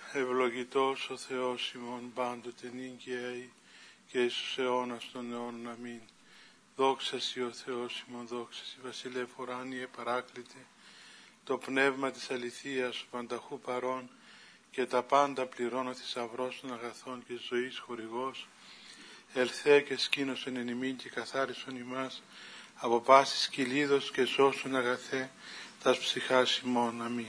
Ευλογητός ο Θεός ημών πάντοτε νύγκαιη και εις τους αιώνας των αιώνων. Αμήν. Δόξα Σοι ο Θεός ημών, δόξα Σοι βασιλεύ ουράνιε παράκλητε, το πνεύμα της αληθείας πανταχού παρών και τα πάντα πληρώνω θησαυρός των αγαθών και ζωής χορηγός, ελθέ και σκήνωσον εν ημίν και καθάρισον ημάς από πάσης κυλίδος και σώσον αγαθέ τας ψυχάς ημών. Αμήν.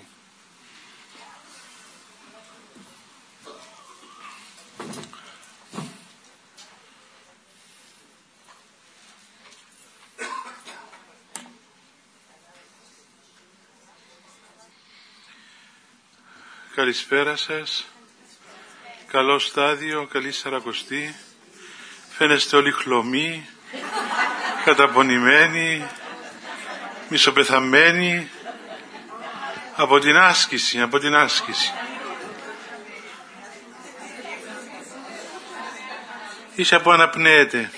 Καλησπέρα σας, καλό στάδιο, καλή Σαρακοστή. Φαίνεστε όλοι χλωμοί, καταπονημένοι, μισοπεθαμένοι από την άσκηση, Είσαι από αναπνέεται.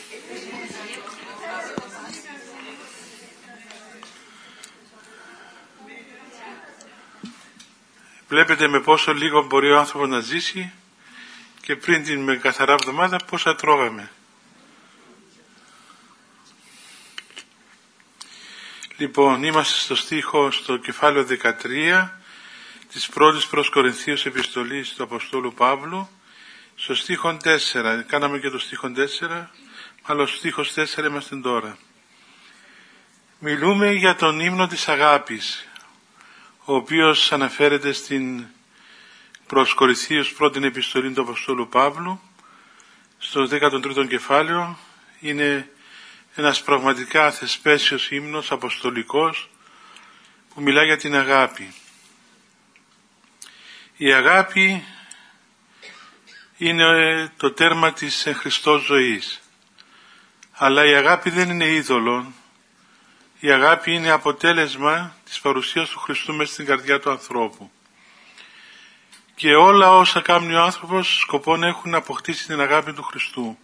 Βλέπετε με πόσο λίγο μπορεί ο άνθρωπος να ζήσει και πριν την με καθαρά εβδομάδα πόσα τρώγαμε. Λοιπόν, είμαστε στο κεφάλαιο 13 της πρώτης προς Κορινθίους επιστολής του Αποστόλου Παύλου, στο στίχο 4. Κάναμε και το στίχο 4, αλλά στο στίχο 4 είμαστε τώρα. Μιλούμε για τον ύμνο της αγάπης, ο οποίος αναφέρεται στην προς Κορινθίους πρώτη επιστολή του Αποστόλου Παύλου, στο 13ο κεφάλαιο. Είναι ένας πραγματικά θεσπέσιος ύμνος αποστολικός που μιλά για την αγάπη. Η αγάπη είναι το τέρμα της εν Χριστώ ζωής, αλλά η αγάπη δεν είναι είδωλο. Η αγάπη είναι αποτέλεσμα της παρουσίας του Χριστού μέσα στην καρδιά του ανθρώπου. Και όλα όσα κάνει ο άνθρωπος σκοπόν έχουν να αποκτήσει την αγάπη του Χριστού.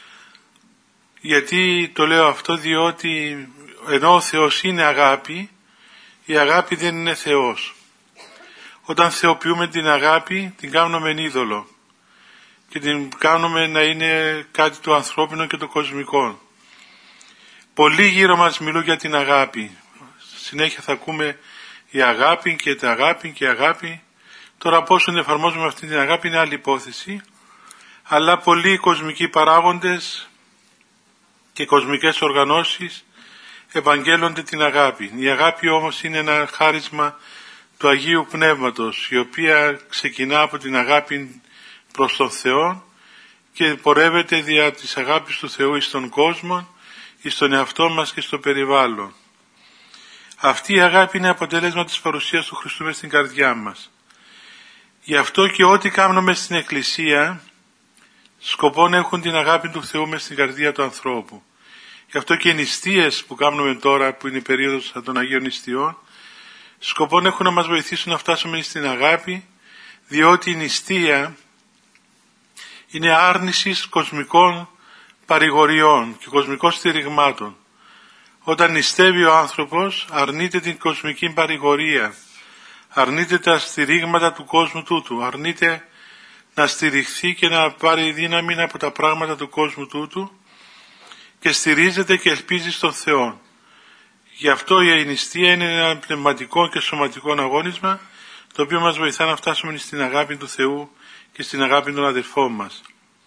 Γιατί το λέω αυτό? Διότι ενώ ο Θεός είναι αγάπη, η αγάπη δεν είναι Θεός. Όταν θεοποιούμε την αγάπη, την κάνουμε είδωλο και την κάνουμε να είναι κάτι το ανθρώπινο και το κοσμικό. Πολλοί γύρω μας μιλούν για την αγάπη. Συνέχεια θα ακούμε η αγάπη και τα αγάπη και αγάπη. Τώρα πόσο εφαρμόζουμε αυτή την αγάπη είναι άλλη υπόθεση. Αλλά πολλοί κοσμικοί παράγοντες και κοσμικές οργανώσεις ευαγγέλλονται την αγάπη. Η αγάπη όμως είναι ένα χάρισμα του Αγίου Πνεύματος, η οποία ξεκινά από την αγάπη προς τον Θεό και πορεύεται δια της αγάπης του Θεού εις τον κόσμο, εις τον εαυτό μας και στο περιβάλλον. Αυτή η αγάπη είναι αποτέλεσμα της παρουσίας του Χριστού μες στην καρδιά μας. Γι' αυτό και ό,τι κάνουμε στην Εκκλησία σκοπόν έχουν την αγάπη του Θεού μες στην καρδιά του ανθρώπου. Γι' αυτό και οι νηστείες που κάνουμε τώρα, που είναι η περίοδος των Αγίων Νηστειών, σκοπόν έχουν να μας βοηθήσουν να φτάσουμε στην αγάπη, διότι η νηστεία είναι άρνηση κοσμικών παρηγοριών και κοσμικών στηριγμάτων. Όταν νηστεύει ο άνθρωπος, αρνείται την κοσμική παρηγορία, αρνείται τα στηρίγματα του κόσμου τούτου, αρνείται να στηριχθεί και να πάρει δύναμη από τα πράγματα του κόσμου τούτου και στηρίζεται και ελπίζει στον Θεό. Γι' αυτό η νηστεία είναι ένα πνευματικό και σωματικό αγώνισμα, το οποίο μας βοηθά να φτάσουμε στην αγάπη του Θεού και στην αγάπη των αδελφών μας.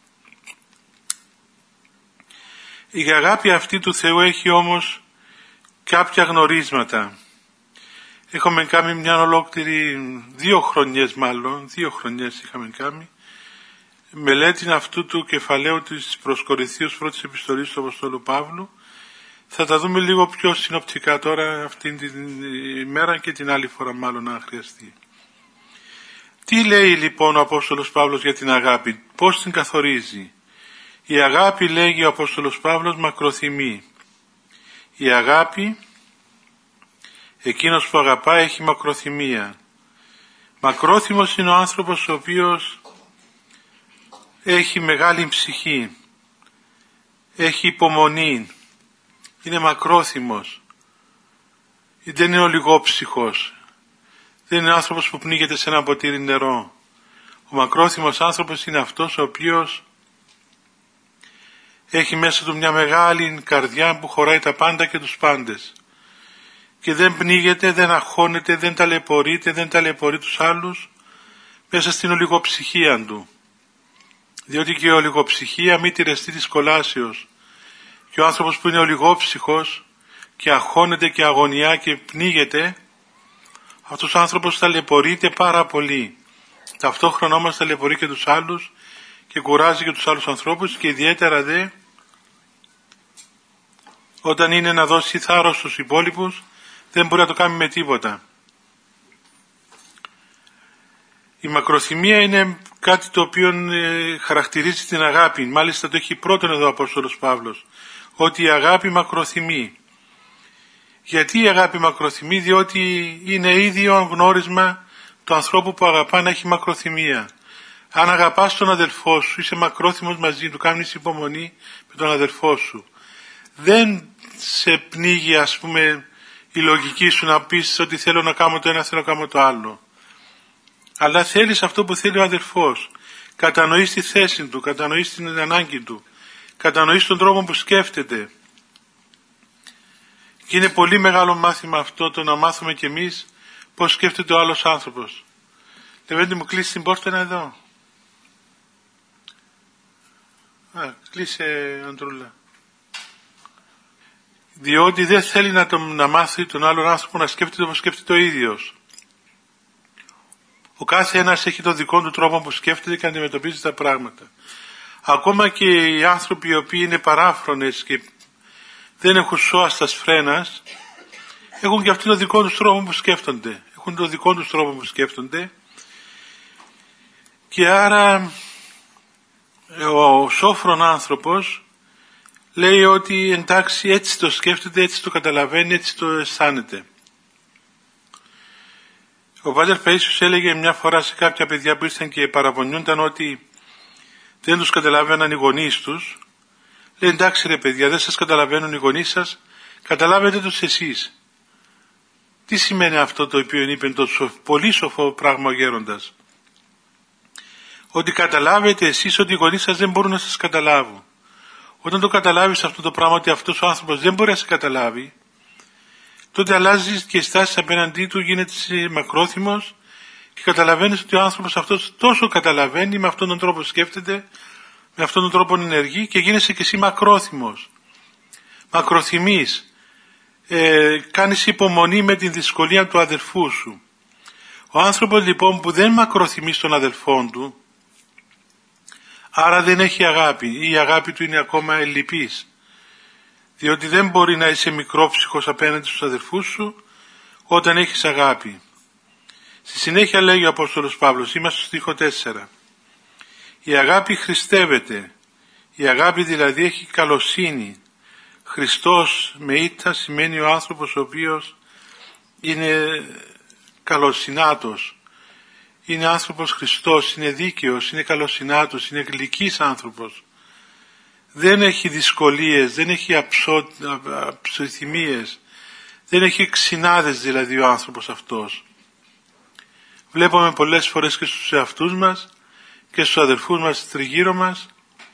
Η αγάπη αυτή του Θεού έχει όμως κάποια γνωρίσματα. Έχουμε κάνει μια ολόκληρη 2 χρονιές είχαμε κάνει μελέτη αυτού του κεφαλαίου της προς Κορινθίους πρώτης επιστολής του Αποστόλου Παύλου. Θα τα δούμε λίγο πιο συνοπτικά τώρα αυτήν την ημέρα και την άλλη φορά μάλλον αν χρειαστεί. Τι λέει λοιπόν ο Απόστολος Παύλος για την αγάπη, πώς την καθορίζει? Η αγάπη, λέγει ο Απόστολος Παύλος, μακροθυμεί. Η αγάπη, εκείνος που αγαπά έχει μακροθυμία. Μακρόθυμος είναι ο άνθρωπος ο οποίος έχει μεγάλη ψυχή, έχει υπομονή, είναι μακρόθυμος, δεν είναι ολιγόψυχος, δεν είναι άνθρωπος που πνίγεται σε ένα ποτήρι νερό. Ο μακρόθυμος άνθρωπος είναι αυτός ο οποίος έχει μέσα του μια μεγάλη καρδιά που χωράει τα πάντα και τους πάντες. Και δεν πνίγεται, δεν αγχώνεται, δεν ταλαιπωρείται, δεν ταλαιπωρεί τους άλλους μέσα στην ολιγοψυχία του. Διότι και η ολιγοψυχία μήτηρες της κολάσεως. Και ο άνθρωπος που είναι ολιγόψυχος και αγχώνεται και αγωνιά και πνίγεται, αυτός ο άνθρωπος ταλαιπωρείται πάρα πολύ. Ταυτόχρονα όμως ταλαιπωρεί και τους άλλους και κουράζει και τους άλλους ανθρώπους, και ιδιαίτερα δε όταν είναι να δώσει θάρρος στους υπόλοιπους, δεν μπορεί να το κάνει με τίποτα. Η μακροθυμία είναι κάτι το οποίο χαρακτηρίζει την αγάπη. Μάλιστα το έχει πρώτον εδώ ο Απόστολος Παύλος, ότι η αγάπη μακροθυμεί. Γιατί η αγάπη μακροθυμεί? Διότι είναι ίδιο γνώρισμα του ανθρώπου που αγαπά να έχει μακροθυμία. Αν αγαπάς τον αδελφό σου, είσαι μακρόθυμος μαζί του, κάνεις υπομονή με τον αδελφό σου. Δεν σε πνίγει, ας πούμε, η λογική σου να πεις ότι θέλω να κάνω το ένα, θέλω να κάνω το άλλο. Αλλά θέλεις αυτό που θέλει ο αδελφός. Κατανοείς τη θέση του, κατανοείς την ανάγκη του, κατανοείς τον τρόπο που σκέφτεται. Και είναι πολύ μεγάλο μάθημα αυτό, το να μάθουμε κι εμείς πώς σκέφτεται ο άλλος άνθρωπος. Λεβέντη μου, κλείσει την πόρτα εδώ. Κλείσε, Αντρούλα. Διότι δεν θέλει να μάθει τον άλλον άνθρωπο να σκέφτεται όπως σκέφτεται ο ίδιος. Ο κάθε ένας έχει τον δικό του τρόπο που σκέφτεται και αντιμετωπίζει τα πράγματα. Ακόμα και οι άνθρωποι οι οποίοι είναι παράφρονες και δεν έχουν σώαστας φρένας, έχουν και αυτοί τον δικό τους τρόπο που σκέφτονται. Έχουν τον δικό τους τρόπο που σκέφτονται. Και άρα ο σόφρον άνθρωπος λέει ότι εντάξει, έτσι το σκέφτεται, έτσι το καταλαβαίνει, έτσι το αισθάνεται. Ο Πάτερ Παΐσιος έλεγε μια φορά σε κάποια παιδιά που ήρθαν και παραπονιούνταν ότι δεν τους καταλάβαιναν οι γονείς τους. Λέει, εντάξει ρε παιδιά, δεν σας καταλαβαίνουν οι γονείς σας, καταλάβετε τους εσείς. Τι σημαίνει αυτό το οποίο είπε το πολύ σοφό πράγμα ο γέροντας? Ότι καταλάβετε εσείς ότι οι γονείς σας δεν μπορούν να σας καταλάβουν. Όταν το καταλάβεις αυτό το πράγμα, ότι αυτός ο άνθρωπος δεν μπορεί να σε καταλάβει, τότε αλλάζεις και στάσεις απέναντί του, γίνεται μακρόθυμος και καταλαβαίνεις ότι ο άνθρωπος αυτός τόσο καταλαβαίνει, με αυτόν τον τρόπο σκέφτεται, με αυτόν τον τρόπο ενεργεί, και γίνεσαι και εσύ μακρόθυμος. Μακροθυμείς. Κάνεις υπομονή με την δυσκολία του αδελφού σου. Ο άνθρωπος λοιπόν που δεν μακροθυμεί στον αδελφόν του, άρα δεν έχει αγάπη, ή η αγάπη του είναι ακόμα ελλειπής. Διότι δεν μπορεί να είσαι μικρόψυχος απέναντι στους αδελφούς σου όταν έχεις αγάπη. Στη συνέχεια λέγει ο Απόστολος Παύλος, είμαστε στο στίχο 4. Η αγάπη χριστεύεται. Η αγάπη δηλαδή έχει καλοσύνη. Χριστός με ήττα σημαίνει ο άνθρωπος ο οποίος είναι καλοσυνάτος. Είναι άνθρωπος Χριστός, είναι δίκαιος, είναι καλοσυνάτος, είναι γλυκής άνθρωπος. Δεν έχει δυσκολίες, δεν έχει αψοθυμίες, δεν έχει ξινάδες δηλαδή ο άνθρωπος αυτός. Βλέπουμε πολλές φορές και στους εαυτούς μας και στους αδελφούς μας τριγύρω μας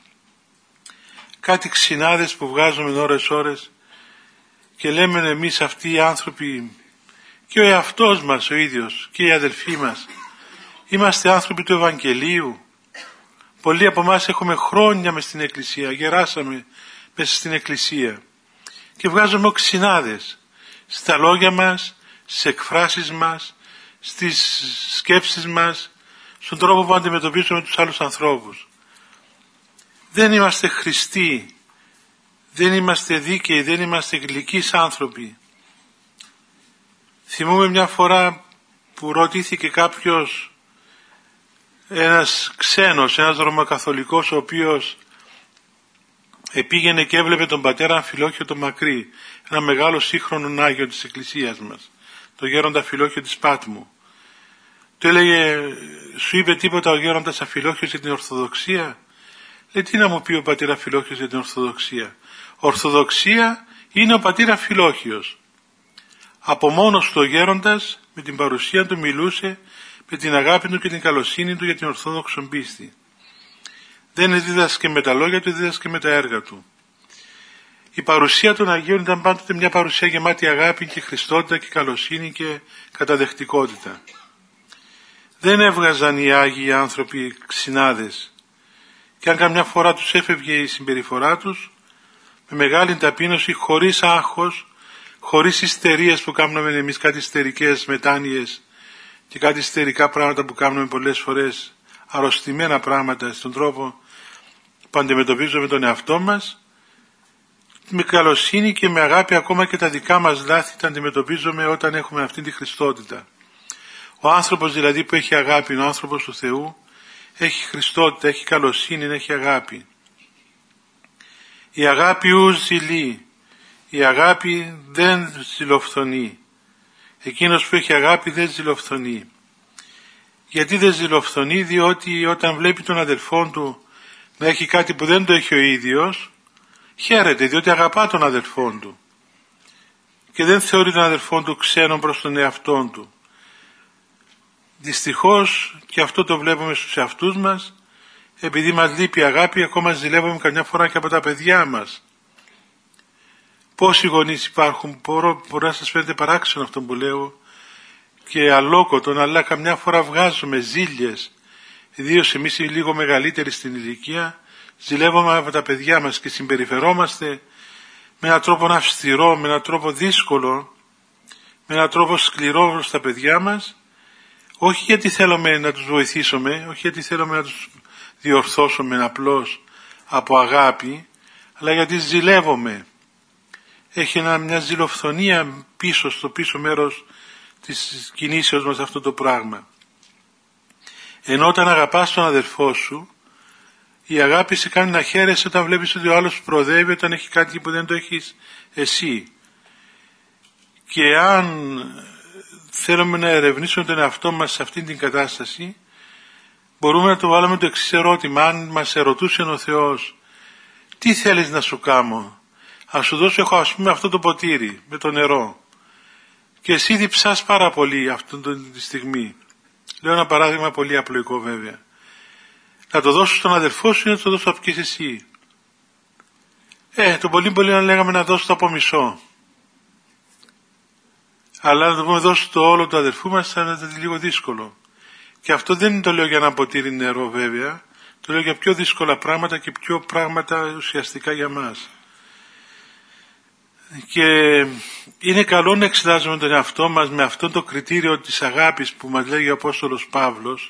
κάτι ξινάδες που βγάζουμε ώρες και λέμε εμείς αυτοί οι άνθρωποι, και ο εαυτός μας ο ίδιος και οι αδελφοί μας, είμαστε άνθρωποι του Ευαγγελίου. Πολλοί από εμάς έχουμε χρόνια μες στην Εκκλησία, γεράσαμε μέσα στην Εκκλησία και βγάζουμε οξυνάδες στα λόγια μας, στις εκφράσεις μας, στις σκέψεις μας, στον τρόπο που αντιμετωπίζουμε τους άλλους ανθρώπους. Δεν είμαστε Χριστοί, δεν είμαστε δίκαιοι, δεν είμαστε γλυκείς άνθρωποι. Θυμούμαι μια φορά που ρωτήθηκε κάποιος, ένας ξένος, ένας Ρωμακαθολικός, ο οποίος πήγαινε και έβλεπε τον πατέρα Αμφιλόχιο τον Μακρύ, ένα μεγάλο σύγχρονο Άγιο της Εκκλησίας μας, τον γέροντα Αμφιλόχιο της Πάτμου. Του έλεγε, σου είπε τίποτα ο γέροντας Αμφιλόχιος για την Ορθοδοξία? Λέει, τι να μου πει ο πατήρ Αμφιλόχιος για την Ορθοδοξία? Ορθοδοξία είναι ο πατήρ Αμφιλόχιος. Από μόνος του ο γέροντας με την παρουσία του μιλούσε με την αγάπη του και την καλοσύνη του για την ορθόδοξο πίστη. Δεν δίδασκε με τα λόγια του, δίδασκε με τα έργα του. Η παρουσία των Αγίων ήταν πάντοτε μια παρουσία γεμάτη αγάπη και χριστότητα και καλοσύνη και καταδεχτικότητα. Δεν έβγαζαν οι Άγιοι άνθρωποι ξινάδες, και αν καμιά φορά τους έφευγε η συμπεριφορά τους, με μεγάλη ταπείνωση, χωρίς άγχος, χωρίς ιστερίες που κάνουμε εμείς, κάτι ιστερικές μετάνοιες και κάτι ιστερικά πράγματα που κάνουμε πολλές φορές, αρρωστημένα πράγματα στον τρόπο που αντιμετωπίζουμε τον εαυτό μας, με καλοσύνη και με αγάπη ακόμα και τα δικά μας λάθη τα αντιμετωπίζουμε όταν έχουμε αυτή τη χριστότητα. Ο άνθρωπος δηλαδή που έχει αγάπη, ο άνθρωπος του Θεού, έχει χριστότητα, έχει καλοσύνη, έχει αγάπη. Η αγάπη ου ζηλεί, η αγάπη δεν ζηλοφθονεί. Εκείνος που έχει αγάπη δεν ζηλοφθονεί. Γιατί δεν ζηλοφθονεί? Διότι όταν βλέπει τον αδελφόν του να έχει κάτι που δεν το έχει ο ίδιος, χαίρεται, διότι αγαπά τον αδελφόν του και δεν θεωρεί τον αδελφόν του ξένον προς τον εαυτόν του. Δυστυχώς, και αυτό το βλέπουμε στους εαυτούς μας, επειδή μας λείπει η αγάπη, ακόμα ζηλεύουμε καμιά φορά και από τα παιδιά μας. Πόσοι γονείς υπάρχουν, μπορεί να σας φαίνεται παράξενο αυτό που λέω και αλόκοτον, αλλά καμιά φορά βγάζουμε ζήλιες, ιδίως εμείς οι λίγο μεγαλύτεροι στην ηλικία, ζηλεύουμε από τα παιδιά μας και συμπεριφερόμαστε με έναν τρόπο αυστηρό, με έναν τρόπο δύσκολο, με έναν τρόπο σκληρό στα παιδιά μας, όχι γιατί θέλουμε να τους βοηθήσουμε, όχι γιατί θέλουμε να τους διορθώσουμε απλώς από αγάπη, αλλά γιατί ζηλεύουμε. Έχει μια ζηλοφθονία πίσω, στο πίσω μέρος της κινήσεως μας αυτό το πράγμα. Ενώ όταν αγαπάς τον αδελφό σου, η αγάπη σε κάνει να χαίρεσαι όταν βλέπεις ότι ο άλλος προοδεύει, όταν έχει κάτι που δεν το έχεις εσύ. Και αν θέλουμε να ερευνήσουμε τον εαυτό μας σε αυτήν την κατάσταση, μπορούμε να το βάλουμε το εξής ερώτημα. Αν μας ερωτούσε ο Θεός, τι θέλεις να σου κάνω? Ας σου δώσω, έχω ας πούμε αυτό το ποτήρι με το νερό και εσύ διψάς πάρα πολύ αυτή τη στιγμή. Λέω ένα παράδειγμα πολύ απλοϊκό βέβαια. Να το δώσω στον αδελφό σου ή να το δώσω να πιεις εσύ? Το πολύ να λέγαμε να δώσω το από μισό. Αλλά να το πούμε δώσω το όλο του αδελφού μας θα είναι λίγο δύσκολο. Και αυτό δεν το λέω για ένα ποτήρι νερό βέβαια. Το λέω για πιο δύσκολα πράγματα και πιο πράγματα ουσιαστικά για μας. Και είναι καλό να εξετάζουμε τον εαυτό μας με αυτό το κριτήριο της αγάπης που μας λέγει ο Απόστολος Παύλος,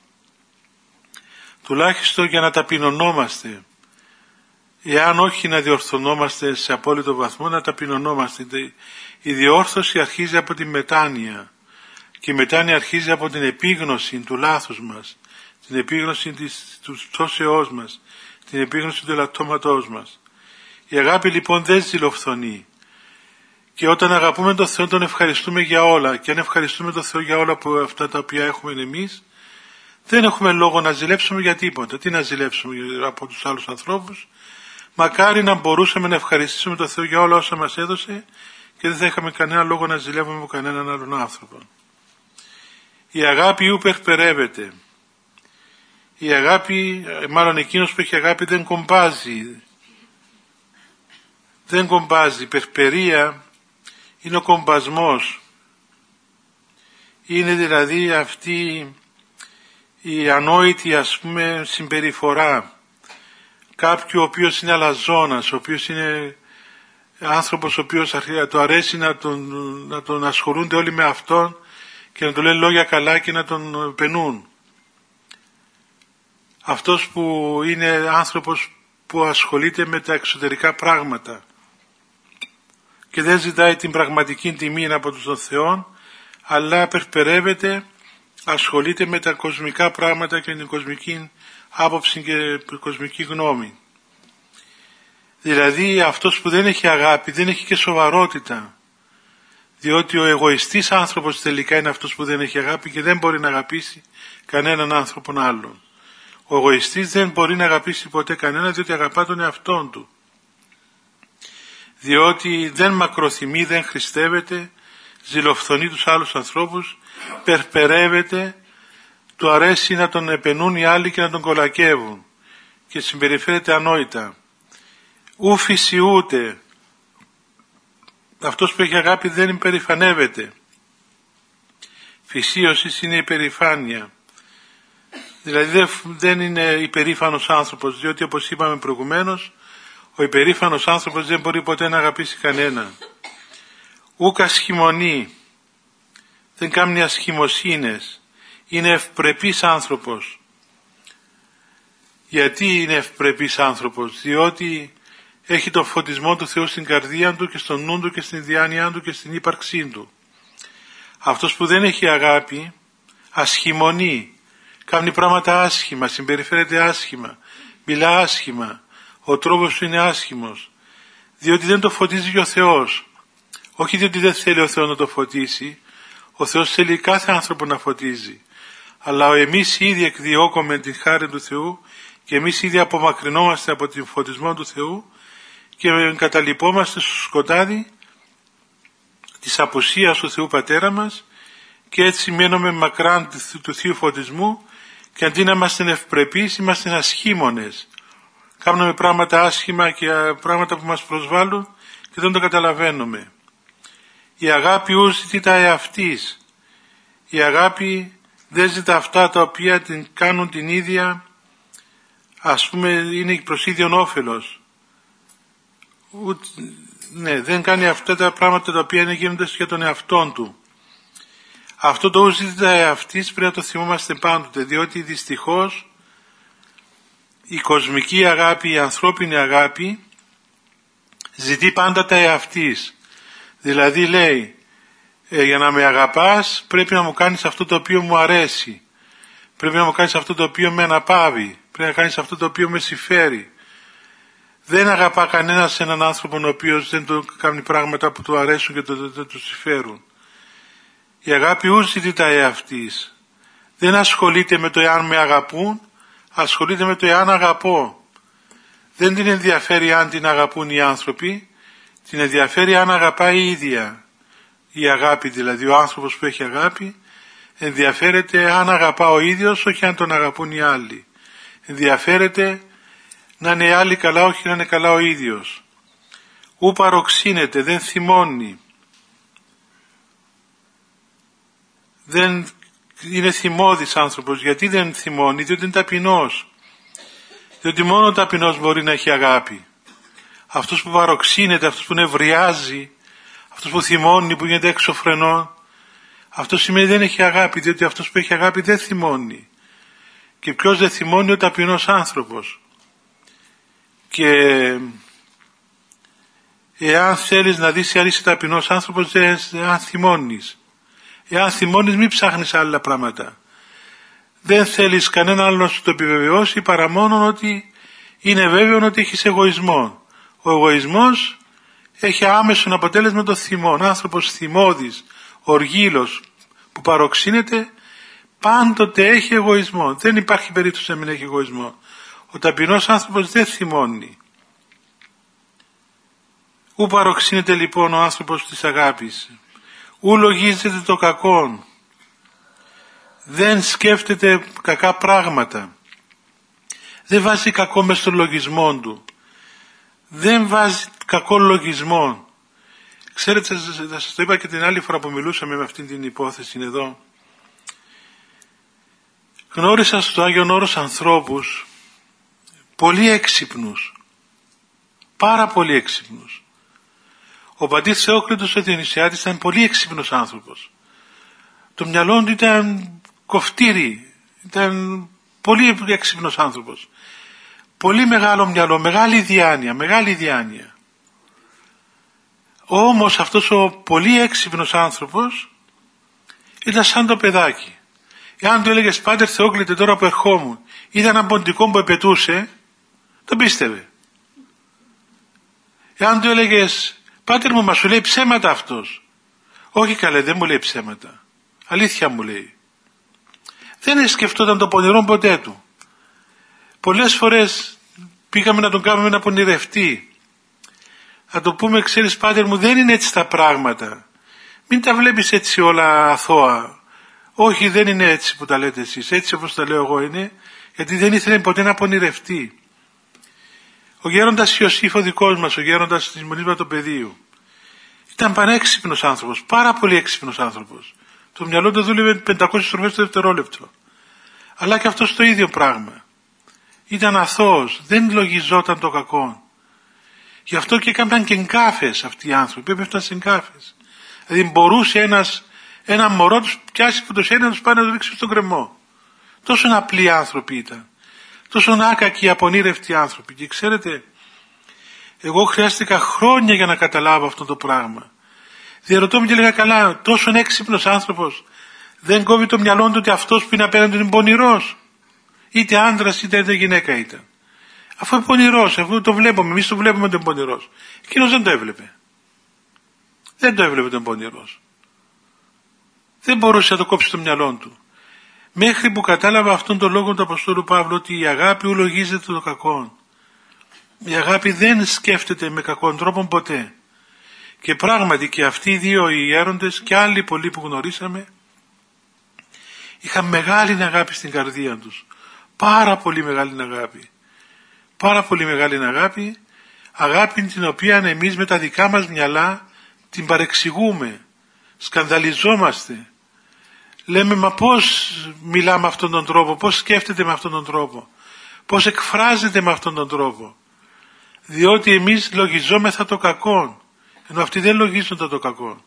τουλάχιστον για να ταπεινωνόμαστε. Εάν όχι να διορθωνόμαστε σε απόλυτο βαθμό, να ταπεινωνόμαστε. Η διόρθωση αρχίζει από τη μετάνοια και η μετάνοια αρχίζει από την επίγνωση του λάθους μας, την επίγνωση του πτώσεώς μας, την επίγνωση του ελαττώματός μας. Η αγάπη λοιπόν δεν ζηλοφθονεί. Και όταν αγαπούμε τον Θεό τον ευχαριστούμε για όλα. Και αν ευχαριστούμε τον Θεό για όλα από αυτά τα οποία έχουμε εμείς, δεν έχουμε λόγο να ζηλέψουμε για τίποτα. Τι να ζηλέψουμε από τους άλλους ανθρώπους? Μακάρι να μπορούσαμε να ευχαριστήσουμε τον Θεό για όλα όσα μας έδωσε και δεν θα είχαμε κανένα λόγο να ζηλεύουμε από κανέναν άλλον άνθρωπο. Η αγάπη ου περπερεύεται. Η αγάπη, μάλλον εκείνος που έχει αγάπη δεν κομπάζει. Δεν κομπάζει. Περπερία είναι ο κομπασμός. Είναι δηλαδή αυτή η ανόητη ας πούμε συμπεριφορά κάποιου ο οποίος είναι αλαζόνας, ο οποίος είναι άνθρωπος ο οποίος του αρέσει να τον ασχολούνται όλοι με αυτόν και να του λένε λόγια καλά και να τον πενούν. Αυτός που είναι άνθρωπος που ασχολείται με τα εξωτερικά πράγματα και δεν ζητάει την πραγματική τιμή από τον Θεό, αλλά περπερεύεται, ασχολείται με τα κοσμικά πράγματα και την κοσμική άποψη και την κοσμική γνώμη. Δηλαδή αυτός που δεν έχει αγάπη δεν έχει και σοβαρότητα, διότι ο εγωιστής άνθρωπος τελικά είναι αυτός που δεν έχει αγάπη και δεν μπορεί να αγαπήσει κανέναν άνθρωπον άλλον. Ο εγωιστής δεν μπορεί να αγαπήσει ποτέ κανένα, διότι αγαπά τον εαυτόν του. Διότι δεν μακροθυμεί, δεν χριστεύεται, ζηλοφθονεί τους άλλους ανθρώπους, περπερεύεται, του αρέσει να τον επενούν οι άλλοι και να τον κολακεύουν και συμπεριφέρεται ανόητα. Ου φυσιούται. Αυτός που έχει αγάπη δεν υπερηφανεύεται. Φυσίωση είναι υπερηφάνεια. Δηλαδή δεν είναι υπερήφανος άνθρωπος, διότι όπως είπαμε προηγουμένως, ο υπερήφανος άνθρωπος δεν μπορεί ποτέ να αγαπήσει κανένα. Ούκ ασχημονεί, δεν κάνει ασχημοσύνες, είναι ευπρεπής άνθρωπος. Γιατί είναι ευπρεπής άνθρωπος? Διότι έχει τον φωτισμό του Θεού στην καρδία του και στον νου του και στην διάνοιά του και στην ύπαρξή του. Αυτός που δεν έχει αγάπη ασχημονεί, κάνει πράγματα άσχημα, συμπεριφέρεται άσχημα, μιλά άσχημα, ο τρόπος του είναι άσχημος, διότι δεν το φωτίζει και ο Θεός. Όχι διότι δεν θέλει ο Θεός να το φωτίσει, ο Θεός θέλει κάθε άνθρωπο να φωτίζει, αλλά εμείς ήδη εκδιώκουμε την χάρη του Θεού και εμείς ήδη απομακρυνόμαστε από την φωτισμό του Θεού και καταλοιπόμαστε στο σκοτάδι της απουσίας του Θεού Πατέρα μας και έτσι μένουμε μακράν του Θείου Φωτισμού και αντί να είμαστε ευπρεπείς είμαστε ασχήμονες. Κάνουμε πράγματα άσχημα και πράγματα που μας προσβάλλουν και δεν το καταλαβαίνουμε. Η αγάπη ου ζητά εαυτής. Η αγάπη δεν ζητά αυτά τα οποία την κάνουν την ίδια, ας πούμε είναι προς ίδιον όφελος. Ναι, δεν κάνει αυτά τα πράγματα τα οποία γίνονται για τον εαυτόν του. Αυτό το ζητά εαυτής πρέπει να το θυμόμαστε πάντοτε, διότι δυστυχώς η κοσμική αγάπη, η ανθρώπινη αγάπη ζητεί πάντα τα εαυτής. Δηλαδή λέει, για να με αγαπάς πρέπει να μου κάνεις αυτό το οποίο μου αρέσει. Πρέπει να μου κάνεις αυτό το οποίο με αναπαύει. Πρέπει να κάνεις αυτό το οποίο με συμφέρει. Δεν αγαπά κανένας έναν άνθρωπο ο οποίος δεν του κάνει πράγματα που του αρέσουν και δεν του συμφέρουν. Η αγάπη ου ζητά εαυτής. Δεν ασχολείται με το εάν με αγαπούν, ασχολείται με το εάν αγαπώ. Δεν την ενδιαφέρει αν την αγαπούν οι άνθρωποι, την ενδιαφέρει αν αγαπάει η ίδια. Η αγάπη δηλαδή, ο άνθρωπος που έχει αγάπη, ενδιαφέρεται αν αγαπά ο ίδιος, όχι αν τον αγαπούν οι άλλοι. Ενδιαφέρεται να είναι οι άλλοι καλά, όχι να είναι καλά ο ίδιος. Ου παροξύνεται, δεν θυμώνει. Δεν είναι θυμώδης άνθρωπος. Γιατί δεν θυμώνει? Διότι είναι ταπεινός. Διότι μόνο ο ταπεινός μπορεί να έχει αγάπη. Αυτός που παροξύνεται, αυτός που νευριάζει, αυτός που θυμώνει, που γίνεται έξω φρενών, αυτό σημαίνει δεν έχει αγάπη, διότι αυτός που έχει αγάπη δεν θυμώνει. Και ποιος δεν θυμώνει? Ο ταπεινός άνθρωπος. Και εάν θέλεις να δεις αν είσαι ταπεινός άνθρωπος, δεν θυμώνεις. Εάν θυμώνεις μην ψάχνεις άλλα πράγματα. Δεν θέλεις κανένα άλλο να σου το επιβεβαιώσει παρά μόνο ότι είναι βέβαιο ότι έχεις εγωισμό. Ο εγωισμός έχει άμεσον αποτέλεσμα το θυμό. Ο άνθρωπος θυμώδης, οργήλος που παροξύνεται πάντοτε έχει εγωισμό. Δεν υπάρχει περίπτωση να μην έχει εγωισμό. Ο ταπεινός άνθρωπος δεν θυμώνει. Ου παροξύνεται λοιπόν ο άνθρωπος της αγάπης. Ου λογίζεται το κακό. Δεν σκέφτεται κακά πράγματα. Δεν βάζει κακό μες στον λογισμό του. Δεν βάζει κακό λογισμό. Ξέρετε, θα σας το είπα και την άλλη φορά που μιλούσαμε με αυτήν την υπόθεση εδώ. Γνώρισα στο Άγιον Όρος ανθρώπους πολύ έξυπνους. Πάρα πολύ έξυπνους. Ο πατήρ Θεόκλητος ο Διονυσιάτης ήταν πολύ έξυπνος άνθρωπος. Το μυαλό του ήταν κοφτήρι. Ήταν πολύ έξυπνος άνθρωπος. Πολύ μεγάλο μυαλό, μεγάλη διάνοια. Όμως αυτός ο πολύ έξυπνος άνθρωπος ήταν σαν το παιδάκι. Εάν του έλεγες Πάτερ Θεόκλητε τώρα που ερχόμουν, ήταν ένα ποντικό που επετούσε, το πίστευε. Εάν του έλεγες Πάτερ μου, μα σου λέει ψέματα αυτός. Όχι καλέ, δεν μου λέει ψέματα. Αλήθεια μου λέει. Δεν σκεφτόταν το πονηρό ποτέ του. Πολλές φορές πήγαμε να τον κάνουμε να πονηρευτεί. Να το πούμε, ξέρεις Πάτερ μου, δεν είναι έτσι τα πράγματα. Μην τα βλέπεις έτσι όλα αθώα. Όχι, δεν είναι έτσι που τα λέτε εσείς, έτσι όπως τα λέω εγώ είναι, γιατί δεν ήθελε ποτέ να πονηρευτεί. Ο γέροντας Ιωσήφ ο δικός μας, ο γέροντας της Μονής Ματοπεδίου, ήταν πανέξυπνος άνθρωπος, πάρα πολύ έξυπνος άνθρωπος. Το μυαλό του δούλευε 500 στροφές το δευτερόλεπτο. Αλλά και αυτός το ίδιο πράγμα. Ήταν αθώος, δεν λογιζόταν το κακό. Γι' αυτό και έκαναν και εγκάφες αυτοί οι άνθρωποι, έπεφταν σε εγκάφες. Δηλαδή μπορούσε ένα μωρό τους πιάσει που το χέρι να τους πάει να το ρίξει στον κρεμό. Τόσο απλοί άνθρωποι ήταν. Τόσο άκακοι, απονήρευτοι άνθρωποι. Και ξέρετε, εγώ χρειάστηκα χρόνια για να καταλάβω αυτό το πράγμα. Διαρωτώ μου και έλεγα, καλά, τόσο έξυπνος άνθρωπος δεν κόβει το μυαλό του ότι αυτός που είναι απέναντι είναι πονηρός. Είτε άντρας είτε γυναίκα ήταν. Αφού είναι πονηρός, αφού το βλέπουμε, εμείς το βλέπουμε ότι είναι πονηρός. Εκείνος δεν το έβλεπε. Δεν το έβλεπε ότι είναι πονηρός. Δεν μπορούσε να το κόψει το μυαλό του. Μέχρι που κατάλαβα αυτόν τον λόγο του Αποστόλου Παύλου, ότι η αγάπη ολογίζεται το κακό. Η αγάπη δεν σκέφτεται με κακόν τρόπο ποτέ. Και πράγματι και αυτοί οι δύο οι γέροντες και άλλοι πολλοί που γνωρίσαμε είχαν μεγάλη αγάπη στην καρδία τους. Πάρα πολύ μεγάλη αγάπη. Πάρα πολύ μεγάλη αγάπη. Αγάπη την οποία εμείς με τα δικά μας μυαλά την παρεξηγούμε. Σκανδαλιζόμαστε. Λέμε, μα πώς μιλά με αυτόν τον τρόπο, πώς σκέφτεται με αυτόν τον τρόπο, πώς εκφράζεται με αυτόν τον τρόπο. Διότι εμείς λογιζόμεθα το κακό, ενώ αυτοί δεν λογίζονται το κακό.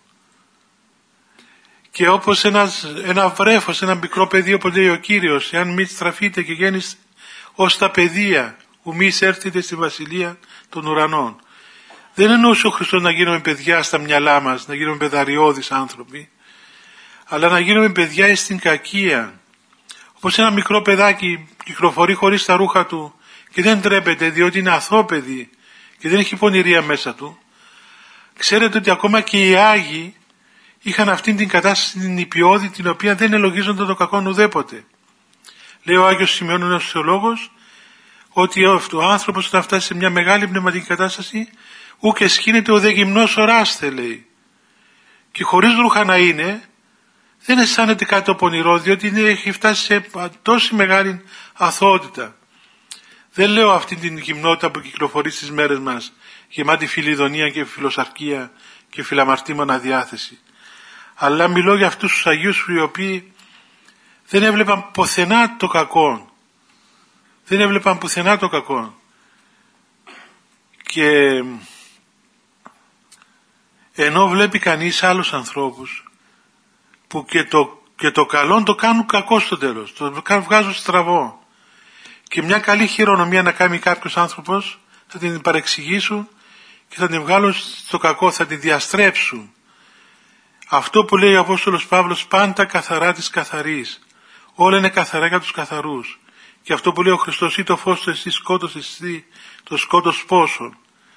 Και όπως ένα βρέφος, ένα μικρό παιδί, όπως λέει ο Κύριος, εάν μη στραφείτε και γέννης ως τα παιδεία, ουμείς έρθετε στη βασιλεία των ουρανών. Δεν εννοούσε ο Χριστός να γίνουμε παιδιά στα μυαλά μας, να γίνουμε παιδαριώδεις άνθρωποι, αλλά να γίνουμε παιδιά στην κακία. Όπως ένα μικρό παιδάκι κυκλοφορεί χωρίς τα ρούχα του και δεν τρέπεται διότι είναι αθώο παιδί και δεν έχει πονηρία μέσα του. Ξέρετε ότι ακόμα και οι Άγιοι είχαν αυτήν την κατάσταση, την υπιώδη, την οποία δεν ελογίζονται το κακό ουδέποτε. Λέει ο Άγιος Σημειών, ένας θεολόγος, ότι ο άνθρωπος όταν φτάσει σε μια μεγάλη πνευματική κατάσταση, ούκ εσχύνεται ο δε γυμνός οράσθε, λέει. Και χωρίς ρούχα να είναι, δεν αισθάνεται κάτι το πονηρό, διότι έχει φτάσει σε τόση μεγάλη αθωότητα. Δεν λέω αυτή την γυμνότητα που κυκλοφορεί στις μέρες μας, γεμάτη φιλιδονία και φιλοσαρκία και φιλαμαρτήμωνα διάθεση. Αλλά μιλώ για αυτούς τους Αγίους οι οποίοι δεν έβλεπαν πουθενά το κακό. Δεν έβλεπαν πουθενά το κακό. Και ενώ βλέπει κανείς άλλους ανθρώπους που και το καλό το κάνουν κακό στο τέλος, το βγάζουν στραβό, και μια καλή χειρονομία να κάνει κάποιος άνθρωπος θα την παρεξηγήσουν και θα την βγάλουν στο κακό, θα την διαστρέψουν. Αυτό που λέει ο Απόστολος Παύλος, πάντα καθαρά της καθαρής, όλα είναι καθαρά για τους καθαρούς. Και αυτό που λέει ο Χριστός, ή το φως του εσύ, σκότος εσύ, το σκότος πόσον.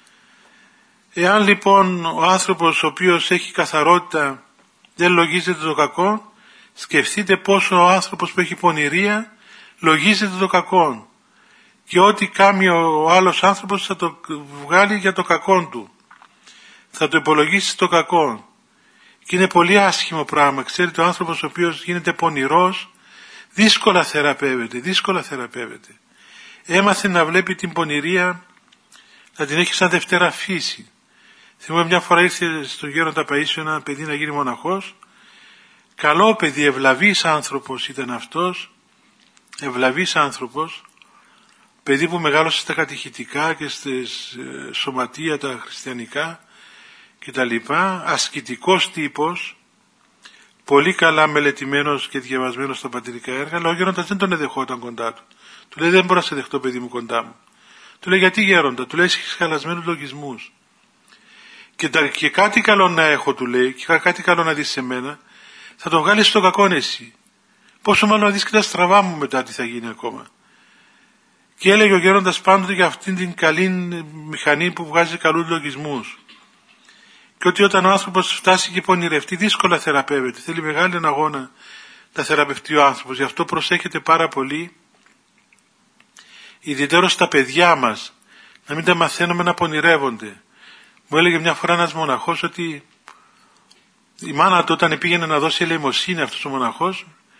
Εάν λοιπόν ο άνθρωπος ο οποίος έχει καθαρότητα δεν λογίζεται το κακό, σκεφτείτε πόσο ο άνθρωπος που έχει πονηρία λογίζεται το κακό. Και ό,τι κάνει ο άλλος άνθρωπος θα το βγάλει για το κακό του. Θα το υπολογίσει το κακό. Και είναι πολύ άσχημο πράγμα. Ξέρετε, ο άνθρωπος ο οποίος γίνεται πονηρός δύσκολα θεραπεύεται. Έμαθε να βλέπει την πονηρία, να την έχει σαν δευτέρα φύση. Θυμάμαι μια φορά ήρθε στον Γέροντα Παΐσιο ένα παιδί να γίνει μοναχός. Καλό παιδί, ευλαβής άνθρωπος ήταν αυτός. Ευλαβής άνθρωπος. Παιδί που μεγάλωσε στα κατηχητικά και στις σωματεία τα χριστιανικά και τα λοιπά. Ασκητικός τύπος. Πολύ καλά μελετημένος και διαβασμένος στα πατηρικά έργα. Αλλά ο Γέροντας δεν τον εδεχόταν κοντά του. Του λέει, δεν μπορώ να σε δεχτώ παιδί μου κοντά μου. Του λέει, γιατί Γέροντα? Του λέει, έχεις χαλασμένους λογισμούς. Και κάτι καλό να έχω, του λέει, και κάτι καλό να δεις σε μένα, θα τον βγάλεις στο κακό εσύ. Πόσο μάλλον να δεις και τα στραβά μου μετά τι θα γίνει ακόμα. Και έλεγε ο Γέροντας πάντοτε για αυτήν την καλή μηχανή που βγάζει καλούς λογισμούς. Και ότι όταν ο άνθρωπος φτάσει και πονηρευτεί, δύσκολα θεραπεύεται. Θέλει μεγάλη αγώνα να θεραπευτεί ο άνθρωπος. Γι' αυτό προσέχετε πάρα πολύ, ιδιαίτερα στα παιδιά μας, να μην τα μαθαίνουμε να πονηρεύονται. Μου έλεγε μια φορά ένας μοναχός ότι η μάνα του όταν πήγαινε να δώσει ελεημοσύνη αυτός ο μοναχός,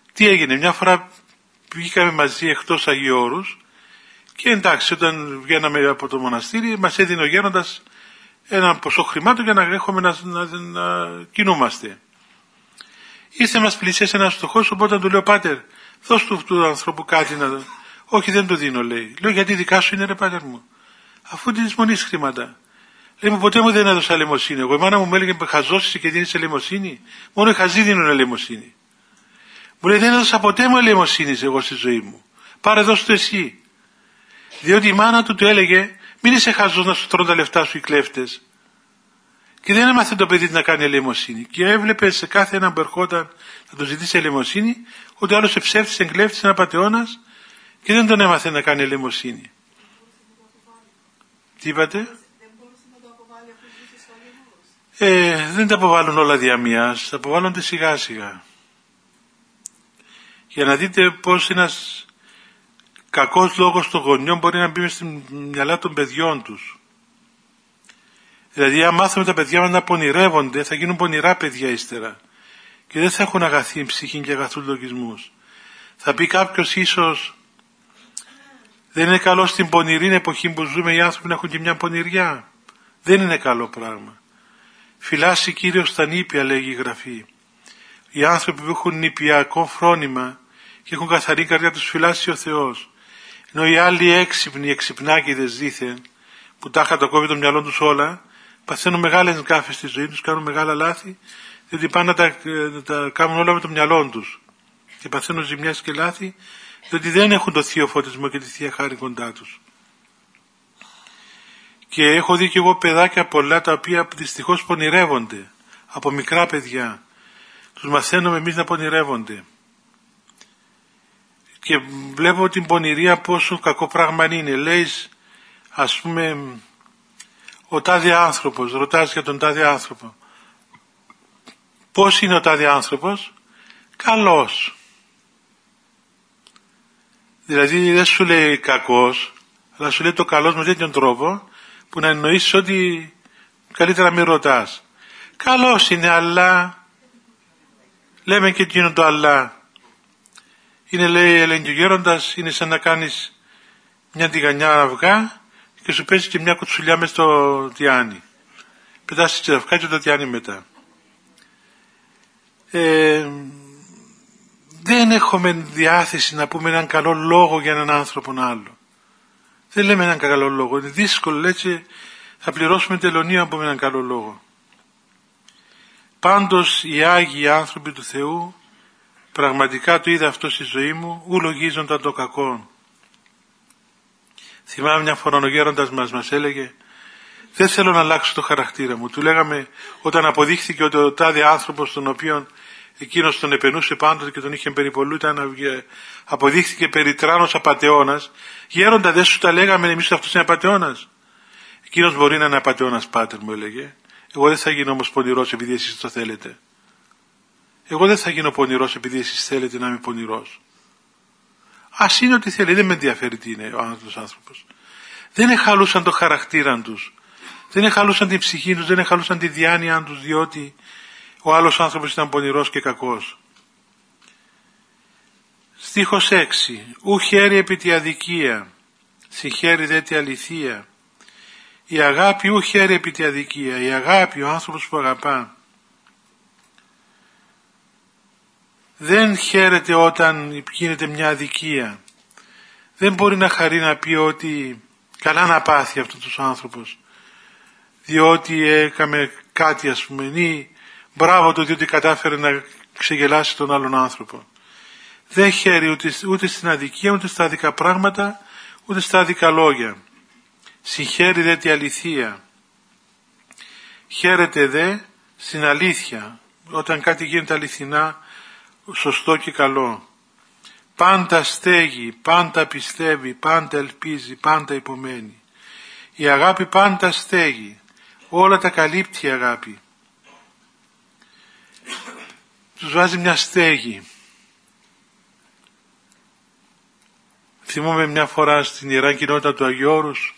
Τι έγινε, μια φορά βγήκαμε μαζί εκτός Αγίου Όρους και εντάξει, όταν βγαίναμε από το μοναστήρι μας έδινε ο γέροντας ένα ποσό χρημάτων για να έχουμε να κινούμαστε. Ήρθε μας πλησίασε ένας φτωχός, οπότε του λέω, πάτερ, δώσ' του ανθρώπου κάτι να... Όχι, δεν του δίνω, λέει. Λέω, γιατί δικά σου είναι, ρε πάτερ μου, αφού δίνεις μονής χρήματα. Λέει, ποτέ μου δεν έδωσα ελεημοσύνη. Εγώ η μάνα μου μου έλεγε, χαζώσεις και δίνεις ελεημοσύνη. Μόνο οι χαζοί δίνουν ελεημοσύνη. Μου λέει, δεν έδωσα ποτέ μου ελεημοσύνη εγώ στη ζωή μου. Πάρε, δώσ' του εσύ. Διότι η μάνα του έλεγε, μην είσαι χαζός να σου τρώνε τα λεφτά σου οι κλέφτες. Και δεν έμαθε το παιδί να κάνει ελεημοσύνη. Και έβλεπε σε κάθε έναν που ερχόταν να του ζητήσει ελεημοσύνη, ότι άλλος εψεύτης, εγκλέφτης, ένα πατεώνας και δεν τον έμαθε να κάνει ελεημοσύνη. Τι είπατε? Δεν τα αποβάλλουν όλα διαμίας, τα αποβάλλονται σιγά σιγά. Για να δείτε πως ένας κακός λόγος των γονιών μπορεί να μπει στην μυαλά των παιδιών τους. Δηλαδή, αν μάθουμε τα παιδιά μας να πονηρεύονται, θα γίνουν πονηρά παιδιά ύστερα. Και δεν θα έχουν αγαθή ψυχή και αγαθούς λογισμούς. Θα πει κάποιος ίσως, δεν είναι καλό στην πονηρή εποχή που ζούμε οι άνθρωποι να έχουν και μια πονηριά. Δεν είναι καλό πράγμα. Φυλάσσει Κύριος τα νήπια, λέγει η Γραφή. Οι άνθρωποι που έχουν νηπιακό φρόνημα και έχουν καθαρή καρδιά τους φυλάσσει ο Θεός. Ενώ οι άλλοι έξυπνοι, εξυπνάκηδες δήθεν, που τάχα το κόβει το μυαλό τους όλα, παθαίνουν μεγάλες γκάφες στη ζωή τους, κάνουν μεγάλα λάθη, διότι πάνε να τα κάνουν όλα με το μυαλό τους. Και παθαίνουν ζημιές και λάθη, διότι δεν έχουν το θείο φωτισμό και τη θεία χάρη κοντά τους. Και έχω δει και εγώ παιδάκια πολλά τα οποία δυστυχώς πονηρεύονται από μικρά παιδιά. Τους μαθαίνουμε εμείς να πονηρεύονται. Και βλέπω την πονηρία πόσο κακό πράγμα είναι. Λέει, ας πούμε, ο τάδε άνθρωπος, ρωτάς για τον τάδε άνθρωπο. Πώς είναι ο τάδε άνθρωπος? Καλός. Δηλαδή δεν σου λέει κακός, αλλά σου λέει το καλός με τέτοιον τρόπο που να εννοήσεις ότι καλύτερα μην ρωτάς. Καλός είναι, αλλά λέμε και εκείνο το αλλά. Είναι, λέει και ο γέροντας, είναι σαν να κάνεις μια τηγανιά αυγά και σου παίζει και μια κουτσουλιά μες στο τιάνι. Πετάσεις και τα αυγά και το τιάνι μετά. Δεν έχουμε διάθεση να πούμε έναν καλό λόγο για έναν άνθρωπο άλλο. Δεν λέμε έναν καλό λόγο. Είναι δύσκολο, έτσι θα πληρώσουμε τελωνία από έναν καλό λόγο. Πάντως οι Άγιοι άνθρωποι του Θεού, πραγματικά το είδα αυτό στη ζωή μου, ου λογίζονταν το κακό. Θυμάμαι μια φορά ο γέροντας μας έλεγε, δεν θέλω να αλλάξω το χαρακτήρα μου. Του λέγαμε όταν αποδείχθηκε ότι ο τάδε άνθρωπος τον οποίον εκείνος τον επενούσε πάντοτε και τον είχε περιπολού, αποδείχθηκε περιτράνος απατεώνας. Γέροντα, δεν σου τα λέγαμε εμείς ότι αυτός είναι απατεώνας? Εκείνος μπορεί να είναι απατεώνας, πάτερ, μου έλεγε. Εγώ δεν θα γίνω όμως πονηρός επειδή εσείς το θέλετε. Εγώ δεν θα γίνω πονηρός επειδή εσείς θέλετε να είμαι πονηρός. Ας είναι ό,τι θέλει, δεν με ενδιαφέρει τι είναι ο άνθρωπος. Δεν εχαλούσαν το χαρακτήρα τους. Δεν εχαλούσαν την ψυχή τους, δεν εχαλούσαν τη διάνοια τους, διότι ο άλλος άνθρωπος ήταν πονηρός και κακός. Στίχος 6. Ου χαίρει επί τη αδικία, συγχαίρει δε τη αληθεία. Η αγάπη ου χαίρει επί τη αδικία. Η αγάπη, ο άνθρωπος που αγαπά, δεν χαίρεται όταν γίνεται μια αδικία. Δεν μπορεί να χαρεί να πει ότι καλά να πάθει αυτός ο άνθρωπος, διότι έκαμε κάτι, ας πούμε, ή μπράβο του διότι κατάφερε να ξεγελάσει τον άλλον άνθρωπο. Δεν χαίρει ούτε στην αδικία, ούτε στα άδικα πράγματα, ούτε στα άδικα λόγια. Συγχαίρει δε τη αληθεία. Χαίρεται δε στην αλήθεια, όταν κάτι γίνεται αληθινά, σωστό και καλό. Πάντα στέγει, πάντα πιστεύει, πάντα ελπίζει, πάντα υπομένει. Η αγάπη πάντα στέγει, όλα τα καλύπτει η αγάπη. Τους βάζει μια στέγη. Θυμούμαι μια φορά στην Ιερά Κοινότητα του Αγίου Όρους,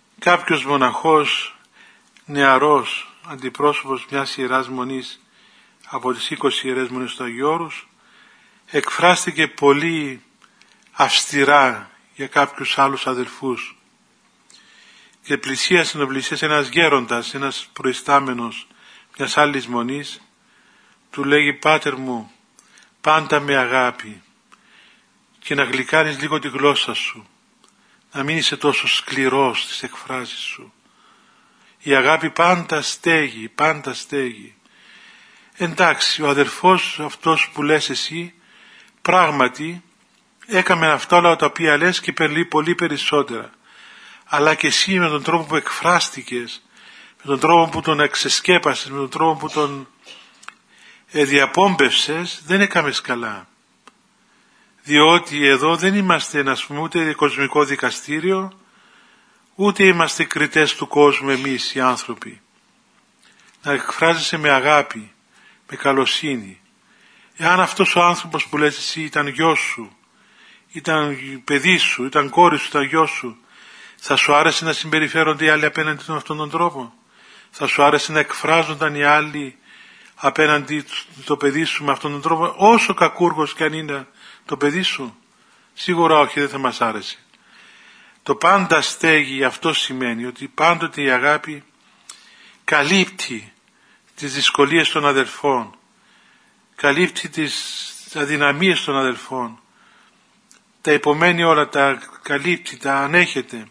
κάποιος μοναχός, νεαρός, αντιπρόσωπος μιας Ιεράς Μονής, από τις 20 Ιερές Μονές του Αγίου Όρους, εκφράστηκε πολύ αυστηρά για κάποιους άλλους αδελφούς και πλησίασε ένας γέροντας, ένας προϊστάμενος μιας άλλης μονής, του λέγει: «Πάτερ μου, πάντα με αγάπη και να γλυκάνεις λίγο τη γλώσσα σου, να μην είσαι τόσο σκληρός στις εκφράσεις σου. Η αγάπη πάντα στέγει, πάντα στέγει». Εντάξει, ο αδελφός αυτός που λες εσύ πράγματι έκαμε αυτά όλα τα οποία λες και πολύ περισσότερα, αλλά και εσύ με τον τρόπο που εκφράστηκες, με τον τρόπο που τον εξεσκέπασες, με τον τρόπο που τον διαπόμπευσες, δεν έκαμες καλά. Διότι εδώ δεν είμαστε, ας πούμε, ούτε κοσμικό δικαστήριο, ούτε είμαστε κριτές του κόσμου εμείς οι άνθρωποι. Να εκφράζεσαι με αγάπη, με καλοσύνη. Εάν αυτός ο άνθρωπος που λες εσύ ήταν γιος σου, ήταν παιδί σου, ήταν κόρη σου, ήταν γιος σου, θα σου άρεσε να συμπεριφέρονται οι άλλοι απέναντι με αυτόν τον τρόπο? Θα σου άρεσε να εκφράζονταν οι άλλοι απέναντι το παιδί σου με αυτόν τον τρόπο, όσο κακούργος κι αν είναι το παιδί σου? Σίγουρα όχι, δεν θα μας άρεσε. Το πάντα στέγει, αυτό σημαίνει ότι πάντοτε η αγάπη καλύπτει τις δυσκολίες των αδελφών, καλύπτει τις αδυναμίες των αδελφών, τα υπομένει όλα, τα καλύπτει, τα ανέχεται,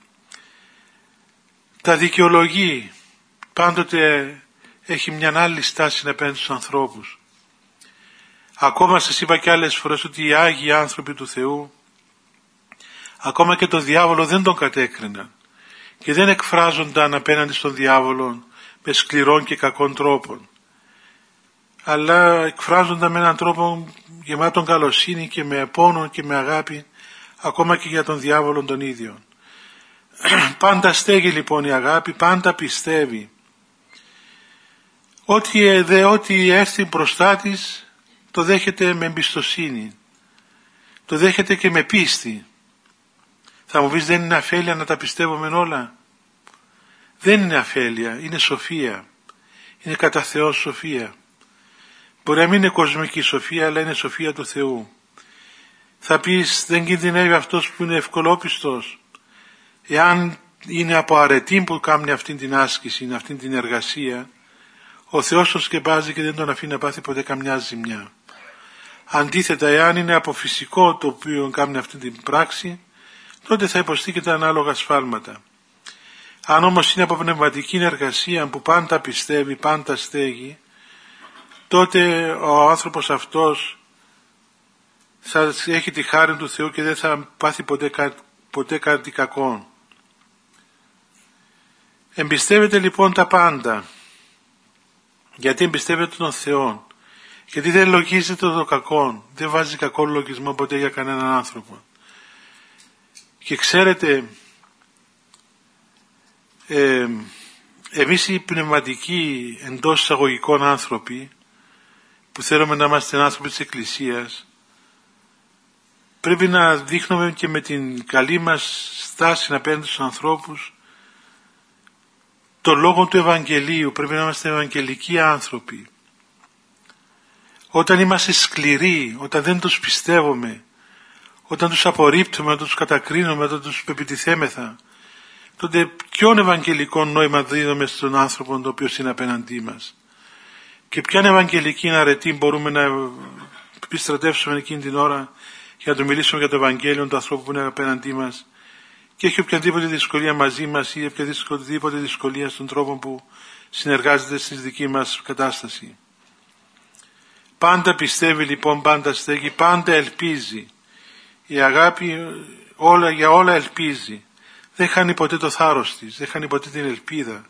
τα δικαιολογεί, πάντοτε έχει μια άλλη στάση απέναντι στους ανθρώπους. Ακόμα σας είπα και άλλες φορές ότι οι Άγιοι άνθρωποι του Θεού, ακόμα και τον διάβολο δεν τον κατέκριναν και δεν εκφράζονταν απέναντι στον διάβολο με σκληρών και κακών τρόπων, αλλά εκφράζονταν με έναν τρόπο γεμάτον καλοσύνη και με πόνο και με αγάπη, ακόμα και για τον διάβολο τον ίδιο. Πάντα στέγει λοιπόν η αγάπη, πάντα πιστεύει. Ό,τι έρθει μπροστά της το δέχεται με εμπιστοσύνη, το δέχεται και με πίστη. Θα μου πεις, δεν είναι αφέλεια να τα πιστεύουμε όλα? Δεν είναι αφέλεια, είναι σοφία, είναι κατά Θεός σοφία. Μπορεί να μην είναι κοσμική σοφία, αλλά είναι σοφία του Θεού. Θα πεις, δεν κινδυνεύει αυτός που είναι ευκολόπιστος? Εάν είναι από αρετή που κάνει αυτή την άσκηση, αυτή την εργασία, ο Θεός τον σκεπάζει και δεν τον αφήνει να πάθει ποτέ καμιά ζημιά. Αντίθετα, εάν είναι από φυσικό το οποίο κάνει αυτή την πράξη, τότε θα υποστεί και τα ανάλογα σφάλματα. Αν όμως είναι από πνευματική εργασία που πάντα πιστεύει, πάντα στέγει, τότε ο άνθρωπος αυτός θα έχει τη χάρη του Θεού και δεν θα πάθει ποτέ κάτι κακό. Εμπιστεύεται λοιπόν τα πάντα. Γιατί εμπιστεύεται τον Θεό? Γιατί δεν λογίζεται το κακό, δεν βάζει κακό λογισμό ποτέ για κανέναν άνθρωπο. Και ξέρετε, εμείς οι πνευματικοί εντός εισαγωγικών άνθρωποι που θέλουμε να είμαστε άνθρωποι της Εκκλησίας, πρέπει να δείχνουμε και με την καλή μας στάση απέναντι στους ανθρώπους το λόγο του Ευαγγελίου. Πρέπει να είμαστε ευαγγελικοί άνθρωποι. Όταν είμαστε σκληροί, όταν δεν τους πιστεύουμε, όταν τους απορρίπτουμε, όταν τους κατακρίνουμε, όταν τους πεπιτιθέμεθα, τότε ποιον ευαγγελικό νόημα δίδουμε στον άνθρωπο ο οποίος είναι απέναντί μας? Και ποια ευαγγελική αρετή μπορούμε να επιστρατεύσουμε εκείνη την ώρα για να του μιλήσουμε για το Ευαγγέλιο του ανθρώπου που είναι απέναντί μας και έχει οποιαδήποτε δυσκολία μαζί μας ή οποιαδήποτε δυσκολία στον τρόπο που συνεργάζεται στη δική μας κατάσταση. Πάντα πιστεύει λοιπόν, πάντα στέγει, πάντα ελπίζει. Η αγάπη για όλα ελπίζει. Δεν χάνει ποτέ το θάρρος της, δεν χάνει ποτέ την ελπίδα.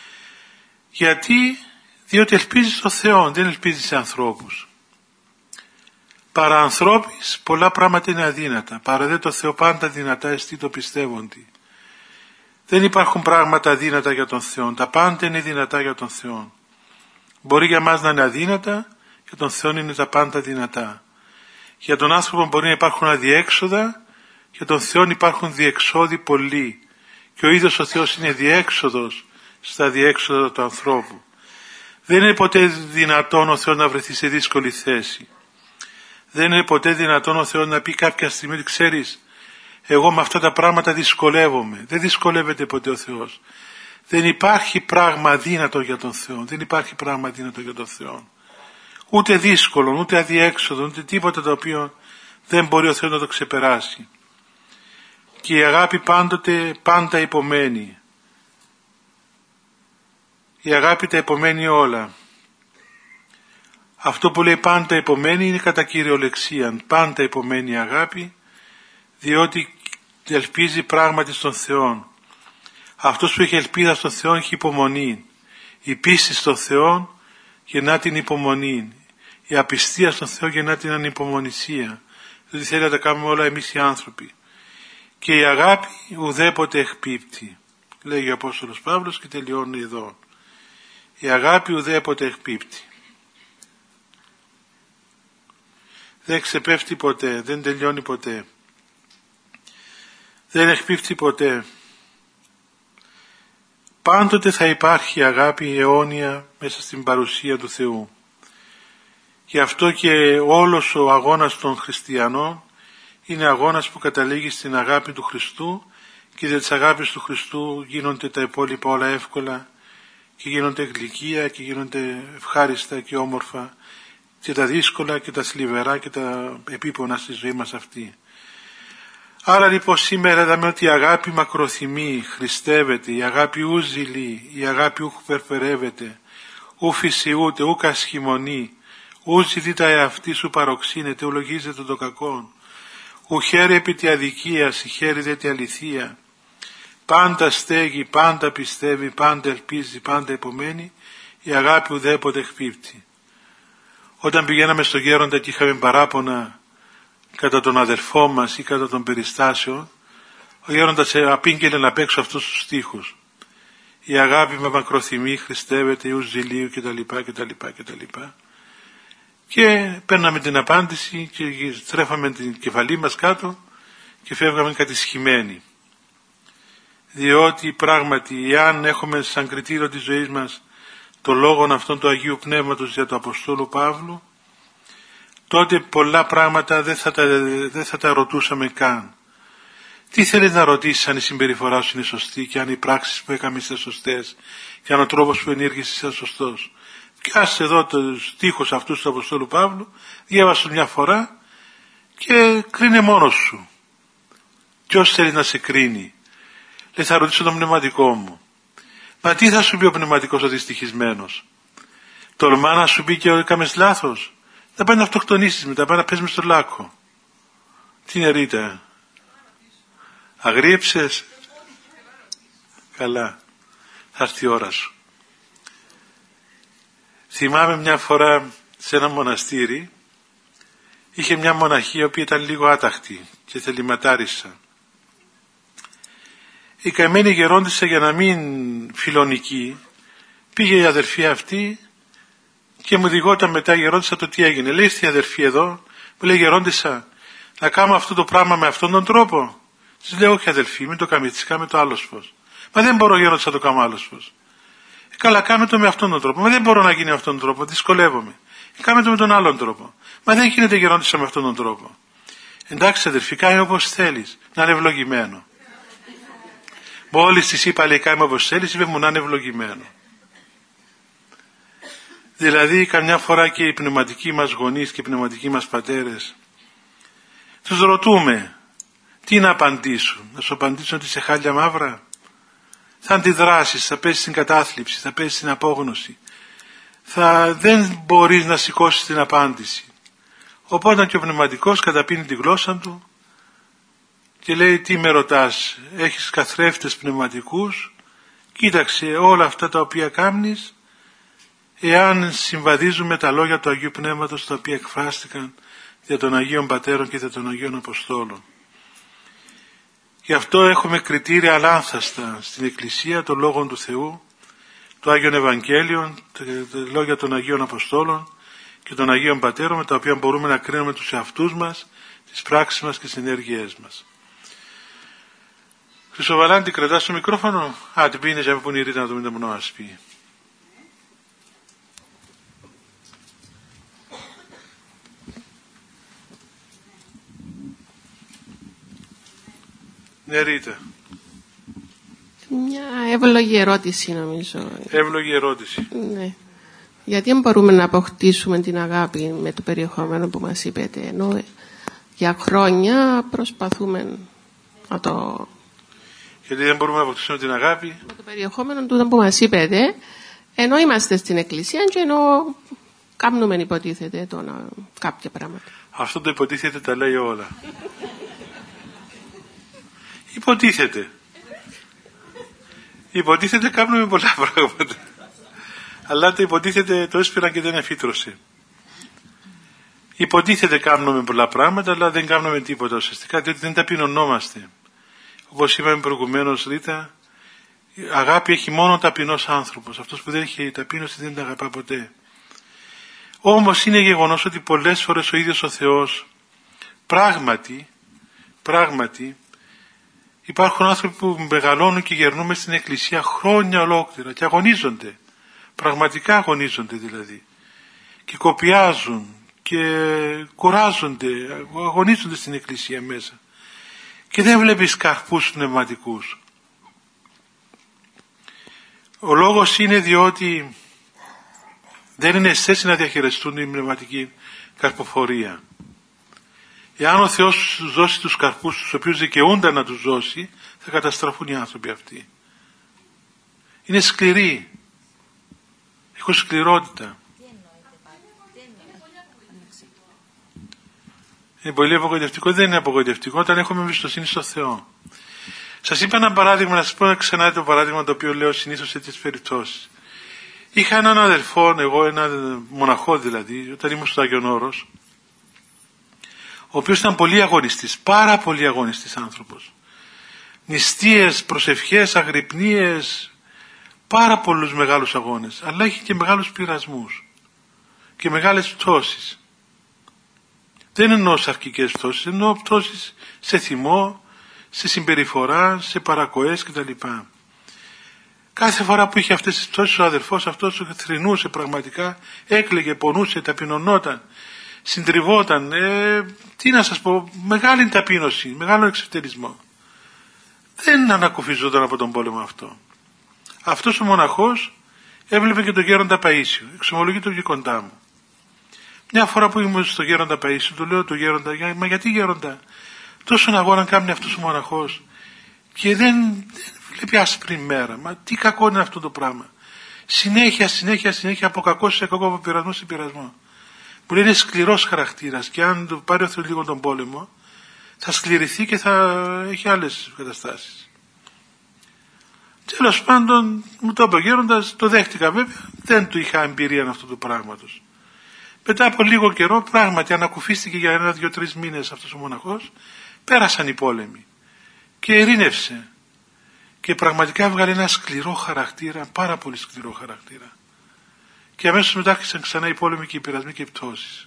Διότι ελπίζει στο Θεό, δεν ελπίζει σε ανθρώπους. Παρά ανθρώπης πολλά πράγματα είναι αδύνατα, παρά δε το Θεό πάντα δυνατά εστί το πιστεύοντι. Δεν υπάρχουν πράγματα αδύνατα για τον Θεό, τα πάντα είναι δυνατά για τον Θεό. Μπορεί για μας να είναι αδύνατα, για τον Θεό είναι τα πάντα δυνατά. Για τον άνθρωπο μπορεί να υπάρχουν αδιέξοδα, για τον Θεό υπάρχουν διεξόδοι πολλοί. Και ο ίδιος ο Θεός είναι διέξοδος στα διέξοδα του ανθρώπου. Δεν είναι ποτέ δυνατόν ο Θεός να βρεθεί σε δύσκολη θέση. Δεν είναι ποτέ δυνατόν ο Θεός να πει κάποια στιγμή ότι ξέρεις, εγώ με αυτά τα πράγματα δυσκολεύομαι. Δεν δυσκολεύεται ποτέ ο Θεός. Δεν υπάρχει πράγμα αδύνατο για τον Θεό. Δεν υπάρχει πράγμα αδύνατο για τον Θεό. Ούτε δύσκολο, ούτε αδιέξοδο, ούτε τίποτα το οποίο δεν μπορεί ο Θεός να το ξεπεράσει. Και η αγάπη πάντα υπομένει. Η αγάπη τα υπομένει όλα. Αυτό που λέει πάντα υπομένει είναι κατά κυριολεξία. Πάντα υπομένει η αγάπη, διότι ελπίζει πράγματι στον Θεό. Αυτός που έχει ελπίδα στον Θεό έχει υπομονή. Η πίστη στον Θεό γεννά την υπομονή. Η απιστία στον Θεό γεννά την ανυπομονησία. Δηλαδή θέλει να τα κάνουμε όλα εμείς οι άνθρωποι. Και η αγάπη ουδέποτε εκπίπτει. Λέγει ο Απόστολος Παύλος και τελειώνει εδώ. Η αγάπη ουδέποτε εκπίπτει. Δεν ξεπέφτει ποτέ, δεν τελειώνει ποτέ. Δεν εκπίπτει ποτέ. Πάντοτε θα υπάρχει αγάπη αιώνια μέσα στην παρουσία του Θεού. Γι' αυτό και όλος ο αγώνας των χριστιανών είναι αγώνας που καταλήγει στην αγάπη του Χριστού και δια της αγάπης του Χριστού γίνονται τα υπόλοιπα όλα εύκολα και γίνονται γλυκεία και γίνονται ευχάριστα και όμορφα και τα δύσκολα και τα θλιβερά και τα επίπονα στη ζωή μας αυτή. Άρα λοιπόν σήμερα είδαμε ότι η αγάπη μακροθυμεί, χριστεύεται, η αγάπη ου ζηλεί, η αγάπη ου περφερεύεται, ου φυσιούται, ου κασχημονεί, ου ζητεί τα εαυτή σου παροξύνεται, ου λογίζεται το κακόν, ου χαίρει επί τη αδικίας, η χαίρει δε τη αληθεία, πάντα στέγει, πάντα πιστεύει, πάντα ελπίζει, πάντα επομένει, η αγάπη ουδέποτε εκπίπτει. Όταν πηγαίναμε στο γέροντα και είχαμε παράπονα κατά τον αδερφό μας ή κατά τον περιστάσεων, ο γέροντας απήγγελε να παίξω αυτούς τους στίχους. Η αγάπη με μακροθυμεί, χριστεύεται, ιούς ζηλίου κτλ. Και παίρναμε την απάντηση και στρέφαμε την κεφαλή μας κάτω και φεύγαμε κατησχημένοι. Διότι πράγματι, εάν έχουμε σαν κριτήριο της ζωής μας το λόγο αυτόν του Αγίου Πνεύματος για του Αποστόλου Παύλου, τότε πολλά πράγματα δεν θα τα ρωτούσαμε καν. Τι θέλεις να ρωτήσεις αν η συμπεριφορά σου είναι σωστή και αν οι πράξεις που έκαμε είναι σωστές και αν ο τρόπος που ενήργησες είναι σωστός. Πιάσε εδώ τους στίχους αυτούς του Αποστόλου Παύλου, διάβασε μια φορά και κρίνε μόνος σου. Ποιος θέλει να σε κρίνει? Λέει, θα ρωτήσω τον πνευματικό μου. Μα τι θα σου πει ο πνευματικός ο δυστυχισμένος? Τολμά να σου πει και έκαμες λάθος? Θα πάει να αυτοκτονήσεις μετά, πάει να πες μες στο λάκκο. Τι είναι Ρίτα? Αγρίεψες? Καλά. Θα έρθει η ώρα σου. Θυμάμαι μια φορά σε ένα μοναστήρι είχε μια μοναχή η οποία ήταν λίγο άταχτη και θεληματάρισα. Η καημένη γερόντισσα, για να μην φιλονική, πήγε η αδερφή αυτή και μου διηγόταν μετά η γερόντισσα το τι έγινε. Λέει στην αδερφή εδώ, μου λέει, γερόντισσα, να κάνω αυτό το πράγμα με αυτόν τον τρόπο? Της λέω, όχι αδερφή, μην το κάνεις, της κάμε το άλλο φως. Μα δεν μπορώ γερόντισσα να το κάνω άλλο φως. Καλά, κάμε το με αυτόν τον τρόπο. Μα δεν μπορώ να γίνει με αυτόν τον τρόπο, δυσκολεύομαι. Κάμε το με τον άλλον τρόπο. Μα δεν γίνεται γερόντισσα με αυτόν τον τρόπο. Εντάξει αδερφή, κάνε όπως θέλεις, να είναι ευλογημένο. Μόλις της είπα, λέει, κάμε όπως θέλεις, είπε μου να είναι ευλογημένο. Δηλαδή καμιά φορά και οι πνευματικοί μας γονείς και οι πνευματικοί μας πατέρες τους ρωτούμε τι να απαντήσουν. Να σου απαντήσουν ότι είσαι χάλια μαύρα? Θα αντιδράσεις, θα πέσεις στην κατάθλιψη, θα πέσεις στην απόγνωση. Δεν μπορείς να σηκώσεις την απάντηση. Οπότε και ο πνευματικός καταπίνει τη γλώσσα του και λέει, τι με ρωτάς? Έχεις καθρέφτες πνευματικούς? Κοίταξε όλα αυτά τα οποία κάνεις, εάν συμβαδίζουν με τα λόγια του Αγίου Πνεύματος τα οποία εκφράστηκαν για των Αγίων Πατέρων και για των Αγίων Αποστόλων. Γι' αυτό έχουμε κριτήρια αλάνθαστα στην Εκκλησία των Λόγων του Θεού, το Άγιον Ευαγγέλιο, τα λόγια των Αγίων Αποστόλων και των Αγίων Πατέρων, με τα οποία μπορούμε να κρίνουμε τους εαυτούς μας, τις πράξεις μας και τις ενέργειές μας. Χρυσοβαλάντη, κρατάς το μικρόφωνο? Την πήγαινε για που είναι η Ρίτα να το μην το μονό ας πει. Ναι, Ρίτα. Μια εύλογη ερώτηση νομίζω. Εύλογη ερώτηση. Ναι. Γιατί δεν μπορούμε να αποκτήσουμε την αγάπη με το περιεχόμενο που μας είπετε, ενώ για χρόνια προσπαθούμε να το... Γιατί δεν μπορούμε να αποκτήσουμε την αγάπη. Με το περιεχόμενο του που μας είπετε, ενώ είμαστε στην Εκκλησία και ενώ κάνουμε υποτίθεται κάποια πράγματα. Αυτό το υποτίθεται τα λέει όλα. Υποτίθεται. Υποτίθεται κάνουμε πολλά πράγματα. Αλλά το υποτίθεται το έσπηραν και δεν εφήτρωσε. Υποτίθεται κάνουμε πολλά πράγματα, αλλά δεν κάνουμε τίποτα ουσιαστικά, διότι δεν ταπεινωνόμαστε. Όπως είπαμε προηγουμένως, Ρίτα, αγάπη έχει μόνο ταπεινός άνθρωπος. Αυτός που δεν έχει ταπείνωση δεν τα αγαπά ποτέ. Όμως είναι γεγονός ότι πολλές φορές ο ίδιος ο Θεός πράγματι υπάρχουν άνθρωποι που μεγαλώνουν και γερνούμε στην Εκκλησία χρόνια ολόκληρα και αγωνίζονται. Πραγματικά αγωνίζονται δηλαδή. Και κοπιάζουν και κουράζονται, αγωνίζονται στην Εκκλησία μέσα. Και δεν βλέπεις καρπούς πνευματικούς. Ο λόγος είναι διότι δεν είναι αισθέση να διαχειριστούν η πνευματική καρποφορία. Εάν ο Θεός τους δώσει τους καρπούς τους οποίους δικαιούνται να τους δώσει, θα καταστραφούν οι άνθρωποι αυτοί. Είναι σκληροί. Έχουν σκληρότητα. Είναι πολύ απογοητευτικό. Δεν είναι απογοητευτικό όταν έχουμε εμπιστοσύνη στο Θεό. Σας είπα ένα παράδειγμα, να σας πω ξανά το παράδειγμα το οποίο λέω συνήθως σε τέτοιες περιπτώσεις. Είχα έναν αδελφό, εγώ έναν μοναχό δηλαδή, όταν ήμουν στο Άγιον Όρος, ο οποίος ήταν πολύ αγωνιστής, πάρα πολύ αγωνιστής άνθρωπος. Νηστείες, προσευχές, αγρυπνίες, πάρα πολλούς μεγάλους αγώνες, αλλά είχε και μεγάλους πειρασμούς και μεγάλες πτώσεις. Δεν εννοώ σαρκικές πτώσεις, εννοώ πτώσεις σε θυμό, σε συμπεριφορά, σε παρακοές κτλ. Κάθε φορά που είχε αυτές τις πτώσεις ο αδερφός αυτός θρηνούσε πραγματικά, έκλαιγε, πονούσε, ταπεινωνόταν, συντριβόταν, τι να σας πω, μεγάλη ταπείνωση, μεγάλο εξευτερισμό. Δεν ανακουφιζόταν από τον πόλεμο αυτό. Αυτός ο μοναχός έβλεπε και τον γέροντα Παΐσιο, εξομολογεί το κοντά μου. Μια φορά που ήμουν στο γέροντα Παΐσιο, του λέω του γέροντα, μα γιατί γέροντα, τόσον αγώνα κάνει αυτός ο μοναχός και δεν βλέπει άσπρη μέρα, μα τι κακό είναι αυτό το πράγμα. Συνέχεια από κακό σε κακό, από πειρασμό σε πειρασμό. Μου λέει είναι σκληρός χαρακτήρας και αν το πάρει ο Θεός λίγο τον πόλεμο θα σκληρηθεί και θα έχει άλλες καταστάσεις. Τέλος πάντων μου το είπε ο γέροντας, το δέχτηκα βέβαια, δεν του είχα εμπειρία αυτού του πράγματος. Μετά από λίγο καιρό πράγματι ανακουφίστηκε για 1-2-3 μήνες αυτός ο μοναχός, πέρασαν οι πόλεμοι και ειρήνευσε και πραγματικά έβγαλε ένα σκληρό χαρακτήρα, πάρα πολύ σκληρό χαρακτήρα. Και αμέσως μετά άρχισαν ξανά οι πόλεμοι και οι πειρασμοί και οι πτώσεις.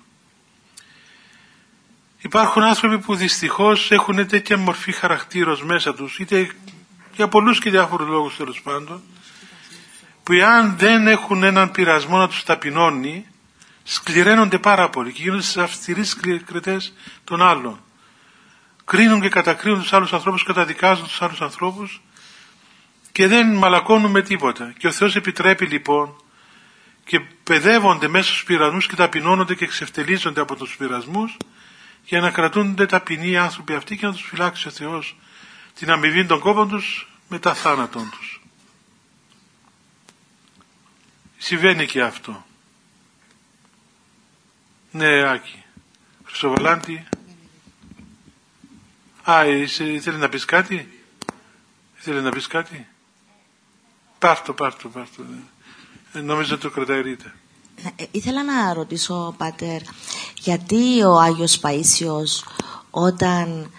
Υπάρχουν άνθρωποι που δυστυχώς έχουν τέτοια μορφή χαρακτήρος μέσα τους, είτε για πολλούς και διάφορους λόγους τέλος πάντων, που αν δεν έχουν έναν πειρασμό να τους ταπεινώνει, σκληραίνονται πάρα πολύ και γίνονται στις αυστηρείς κριτές των άλλων. Κρίνουν και κατακρίνουν τους άλλους ανθρώπους, καταδικάζουν τους άλλους ανθρώπους και δεν μαλακώνουν με τίποτα. Και ο Θεός επιτρέπει λοιπόν και παιδεύονται μέσα στους πειρασμούς και ταπεινώνονται και εξευτελίζονται από τους πειρασμούς για να κρατούνται ταπεινοί οι άνθρωποι αυτοί και να τους φυλάξει ο Θεός την αμοιβή των κόπων τους μετά θάνατον τους. Συμβαίνει και αυτό. Ναι, Άκη. Χρυσοβαλάντη. Ήθελε να πεις κάτι. Πάρτο. Νομίζω το κρατάει Ρίτα. Ήθελα να ρωτήσω, Πάτερ, γιατί ο Άγιος Παΐσιος όταν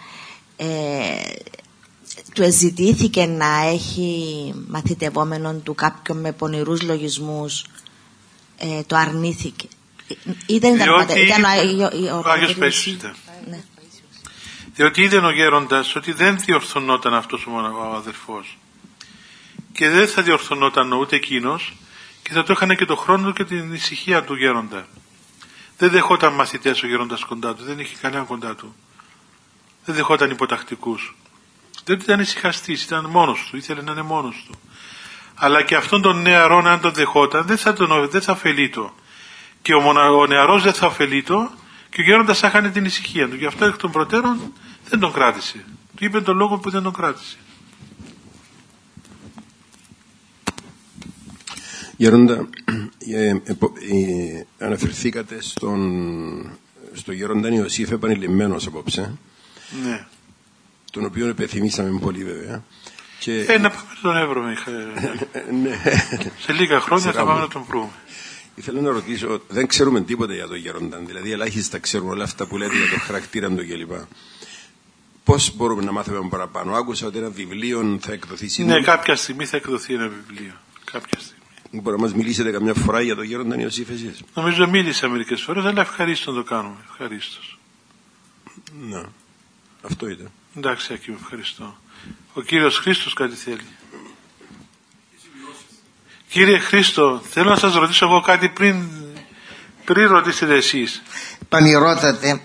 του εζητήθηκε να έχει μαθητευόμενον του κάποιον με πονηρούς λογισμούς, το αρνήθηκε. Ήταν ο Άγιος Παΐσιος ήταν. Ναι. Διότι είδε ο γέροντας ότι δεν διορθωνόταν αυτός ο αδελφός και δεν θα διορθωνόταν ούτε εκείνος και θα το είχαν και το χρόνο του και την ησυχία του γέροντα. Δεν δεχόταν μαθητές ο γέροντας κοντά του, δεν είχε κανένα κοντά του. Δεν δεχόταν υποτακτικούς. Διότι ήταν ησυχαστής, ήταν μόνος του, ήθελε να είναι μόνος του. Αλλά και αυτόν τον νεαρό, αν τον δεχόταν, δεν θα ωφελεί το. Και ο νεαρός δεν θα ωφελεί το, και ο γέροντας έχανε την ησυχία του. Γι' αυτό εκ των προτέρων δεν τον κράτησε. Του είπε τον λόγο που δεν τον κράτησε. Γέροντα, αναφερθήκατε στο γέροντα Ιωσήφ επανειλημμένος απόψε. Ναι. Τον οποίο επιθυμήσαμε πολύ βέβαια. Και... να πάμε να τον έβρουμε. Ναι. Σε λίγα χρόνια θα πάμε να τον βρούμε. Ήθελα να ρωτήσω, δεν ξέρουμε τίποτα για τον γέροντα. Δηλαδή ελάχιστα ξέρουμε όλα αυτά που λέτε για τον χαρακτήρα του κλπ. Πώς μπορούμε να μάθουμε παραπάνω? Άκουσα ότι ένα βιβλίο θα εκδοθεί σήμερα. Ναι, κάποια στιγμή θα εκδοθεί ένα βιβλίο. Κάποια στιγμή. Μπορεί να μας μιλήσετε καμιά φορά για τον γέροντα Ιωσήφ εσείς? Νομίζω μίλησα μερικές φορές, αλλά ευχαρίστω να το κάνουμε. Ευχαρίστως. Ναι, αυτό ήταν. Εντάξει, Άκη, ευχαριστώ. Ο κύριος Χρήστος κάτι θέλει. Κύριε Χρήστο, θέλω να σας ρωτήσω εγώ κάτι πριν ρωτήσετε εσείς. Πανηρότατε.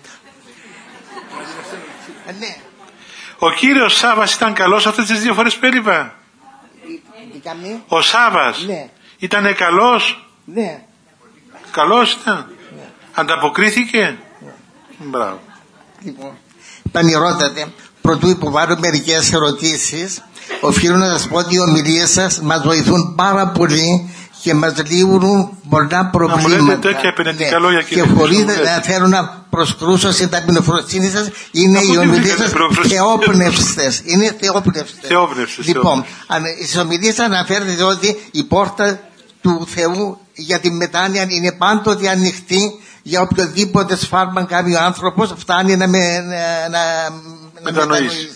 Ναι. Ο κύριος Σάβας ήταν καλός αυτές τις 2 φορές που έλειπα? Ο Σάβας, ναι, ήτανε καλός? Ναι. Καλός ήταν? Ναι. Ανταποκρίθηκε? Ναι. Μπράβο. Λοιπόν, πανηρότατε, πρωτού υποβάλλω μερικές ερωτήσεις, οφείλω να σας πω ότι οι ομιλίες σας μας βοηθούν πάρα πολύ και μας λύγουν πολλά προβλήματα. Να μου λέτε τέτοια επενετικά λόγια, κύριε. Και χωρίς να θέλω να προσκρούσω στην ταπεινοφροσύνη σας, είναι οι ομιλίες σας θεόπνευστες. Είναι θεόπνευστες. Λοιπόν, στις ομιλίες σας αναφέρετε ότι η πόρτα του Θεού για τη μετάνοια είναι πάντοτε ανοιχτή για οποιοδήποτε σφάλμα κάνει ο άνθρωπος, φτάνει να μετανοήσει.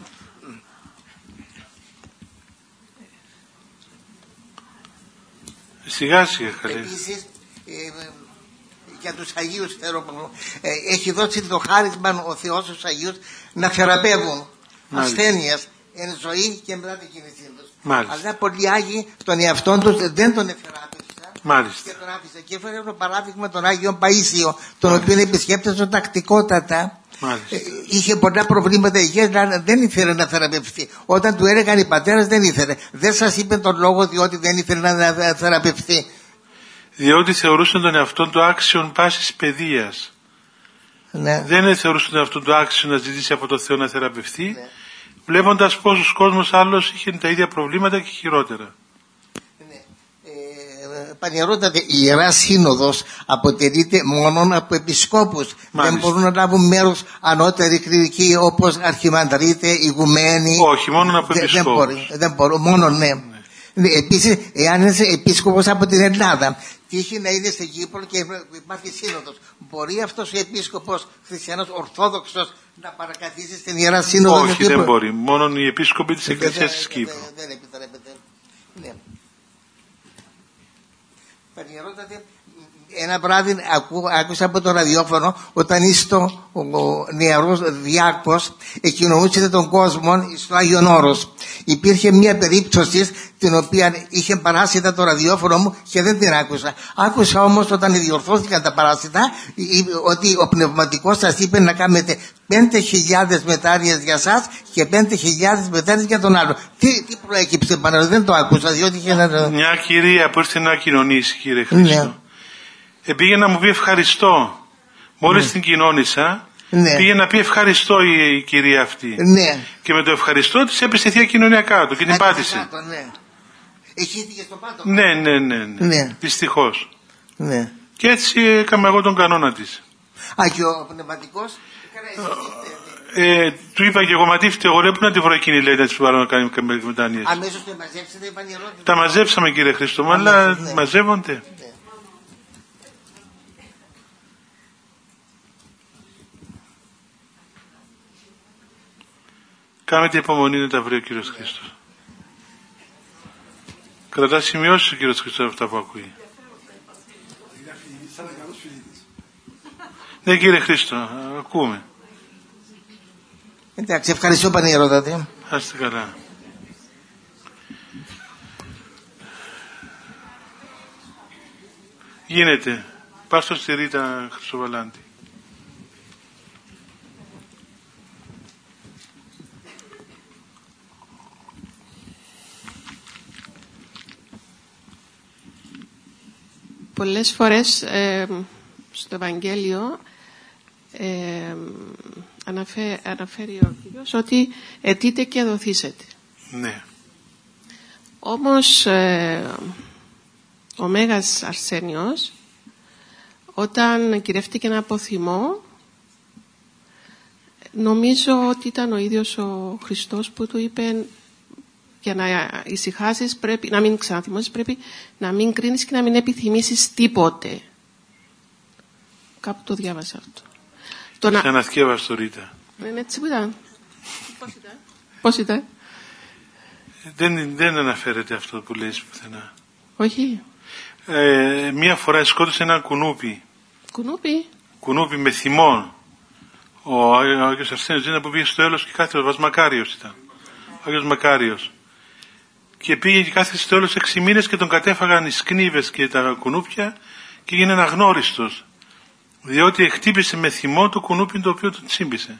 Σιγά σιγά καλή. Επίσης, για τους Αγίους έχει δώσει το χάρισμα ο Θεός στους Αγίους να θεραπεύουν ασθένειες εν ζωή και μετά την κίνησή τους. Αλλά πολλοί Άγιοι τον εαυτόν τους δεν τον εθεράπευσαν. Μάλιστα. Και τον άφησαν. Και έφερε το παράδειγμα τον Άγιο Παΐσιο, τον οποίο επισκέπτεσαν τακτικότατα. Είχε πολλά προβλήματα υγείας, αλλά δεν ήθελε να θεραπευτεί. Όταν του έλεγαν οι πατέρες δεν ήθελε. Δεν σας είπε τον λόγο διότι δεν ήθελε να θεραπευτεί? Διότι θεωρούσαν τον εαυτόν του άξιον πάσης παιδείας. Ναι. Δεν θεωρούσαν τον εαυτόν του άξιον να ζητήσει από τον Θεό να θεραπευτεί, ναι, βλέποντας πόσος κόσμος άλλος είχε τα ίδια προβλήματα και χειρότερα. Πανηρότατε, η Ιερά Σύνοδος αποτελείται μόνο από επισκόπους. Μάλιστα. Δεν μπορούν να λάβουν μέρος ανώτεροι κληρικοί όπως αρχιμανδρίτε, ηγουμένοι. Όχι, μόνο από επισκόπους. Δεν μπορούν, μόνο ναι. Επίσης, εάν είσαι επίσκοπος από την Ελλάδα, τύχει να είναι στην Κύπρο και υπάρχει σύνοδος, μπορεί αυτός ο επίσκοπος χριστιανός ορθόδοξος να παρακαθίσει στην Ιερά Σύνοδο? Όχι, δεν μπορεί. Μόνο οι επίσκοποι της Εκκλησίας της Κύπρου. Δεν επιτρέπεται. Ναι. Πανηρότατε, ένα βράδυ άκουσα από το ραδιόφωνο όταν είστε ο νεαρός διάκος εκκοινωνούσατε τον κόσμο στο Άγιον Όρος. Υπήρχε μια περίπτωση την οποία είχε παράσιτα το ραδιόφωνο μου και δεν την άκουσα. Άκουσα όμως όταν διορθώθηκαν τα παράσιτα ότι ο πνευματικός σας είπε να κάνετε 5.000 μετάνοιες για σας και 5.000 μετάνοιες για τον άλλο. Τι προέκυψε πάνω? Δεν το άκουσα διότι είχε μια κυρία που ήρθε να κοινωνήσει, κύριε Χρήστο. Ναι. Πήγε να μου πει ευχαριστώ. Μόλις την κοινώνησα, πήγε να πει ευχαριστώ η κυρία αυτή. Ναι. Και με το ευχαριστώ της έπεσε η Θεία Κοινωνία κάτω και την πάτησε. Ναι. Εχύθηκε στο πάτο. Ναι. Δυστυχώς. Ναι. Και έτσι έκανα εγώ τον κανόνα της. Α, και ο πνευματικός? Του είπα και εγώ ματήφτε, εγώ λέω πού να τη βρω εκείνη, λέει, να της βάλω να κάνει μετάνοιες. Αμέσως το μαζέψετε, είπαν οι ερώτηση. Τα μαζέψαμε, κύριε Χρήστο, αλλά μαζεύονται. Ναι. Κάμετε υπομονή να τα βρει ο κύριος Χρήστος. Κρατά σημειώσεις ο κύριος Χρήστος αυτά που ακούει. Ναι, κύριε Χρήστο, ακούμε. Εντάξει, ευχαριστώ πανηρότατε. Άστε καλά. Γίνεται. Πας στο στη Ρίτα Χρυσοβαλάντη. πολλές φορές στο Ευαγγέλιο αναφέρει ο Κύριος ότι αιτείτε και δοθήσετε. Ναι. Όμως ο Μέγας Αρσένιος, όταν κυρεύτηκε ένα από θυμό, νομίζω ότι ήταν ο ίδιος ο Χριστός που του είπε, για να ησυχάσεις πρέπει να μην ξαναθυμώσεις, πρέπει να μην κρίνεις και να μην επιθυμήσεις τίποτε. Κάπου το διάβασα αυτό. Ξανασκεύασε το Ρίτα. Είναι έτσι που ήταν. Πώς ήταν? Δεν αναφέρεται αυτό που λες πουθενά. Όχι. Μία φορά σκότωσε ένα κουνούπι. Κουνούπι? Κουνούπι με θυμό. Ο Άγιος Αρσένιος ήταν που πήγε στο έλος και κάθεται, ο Βασμακάριος ήταν. Ο Άγιος Μακάριος. Και πήγε και κάθεται στο έλος 6 μήνες και τον κατέφαγαν οι σκνίβες και τα κουνούπια και έγινε αναγνώριστος. Διότι χτύπησε με θυμό το κουνούπι το οποίο τον τσίμπησε.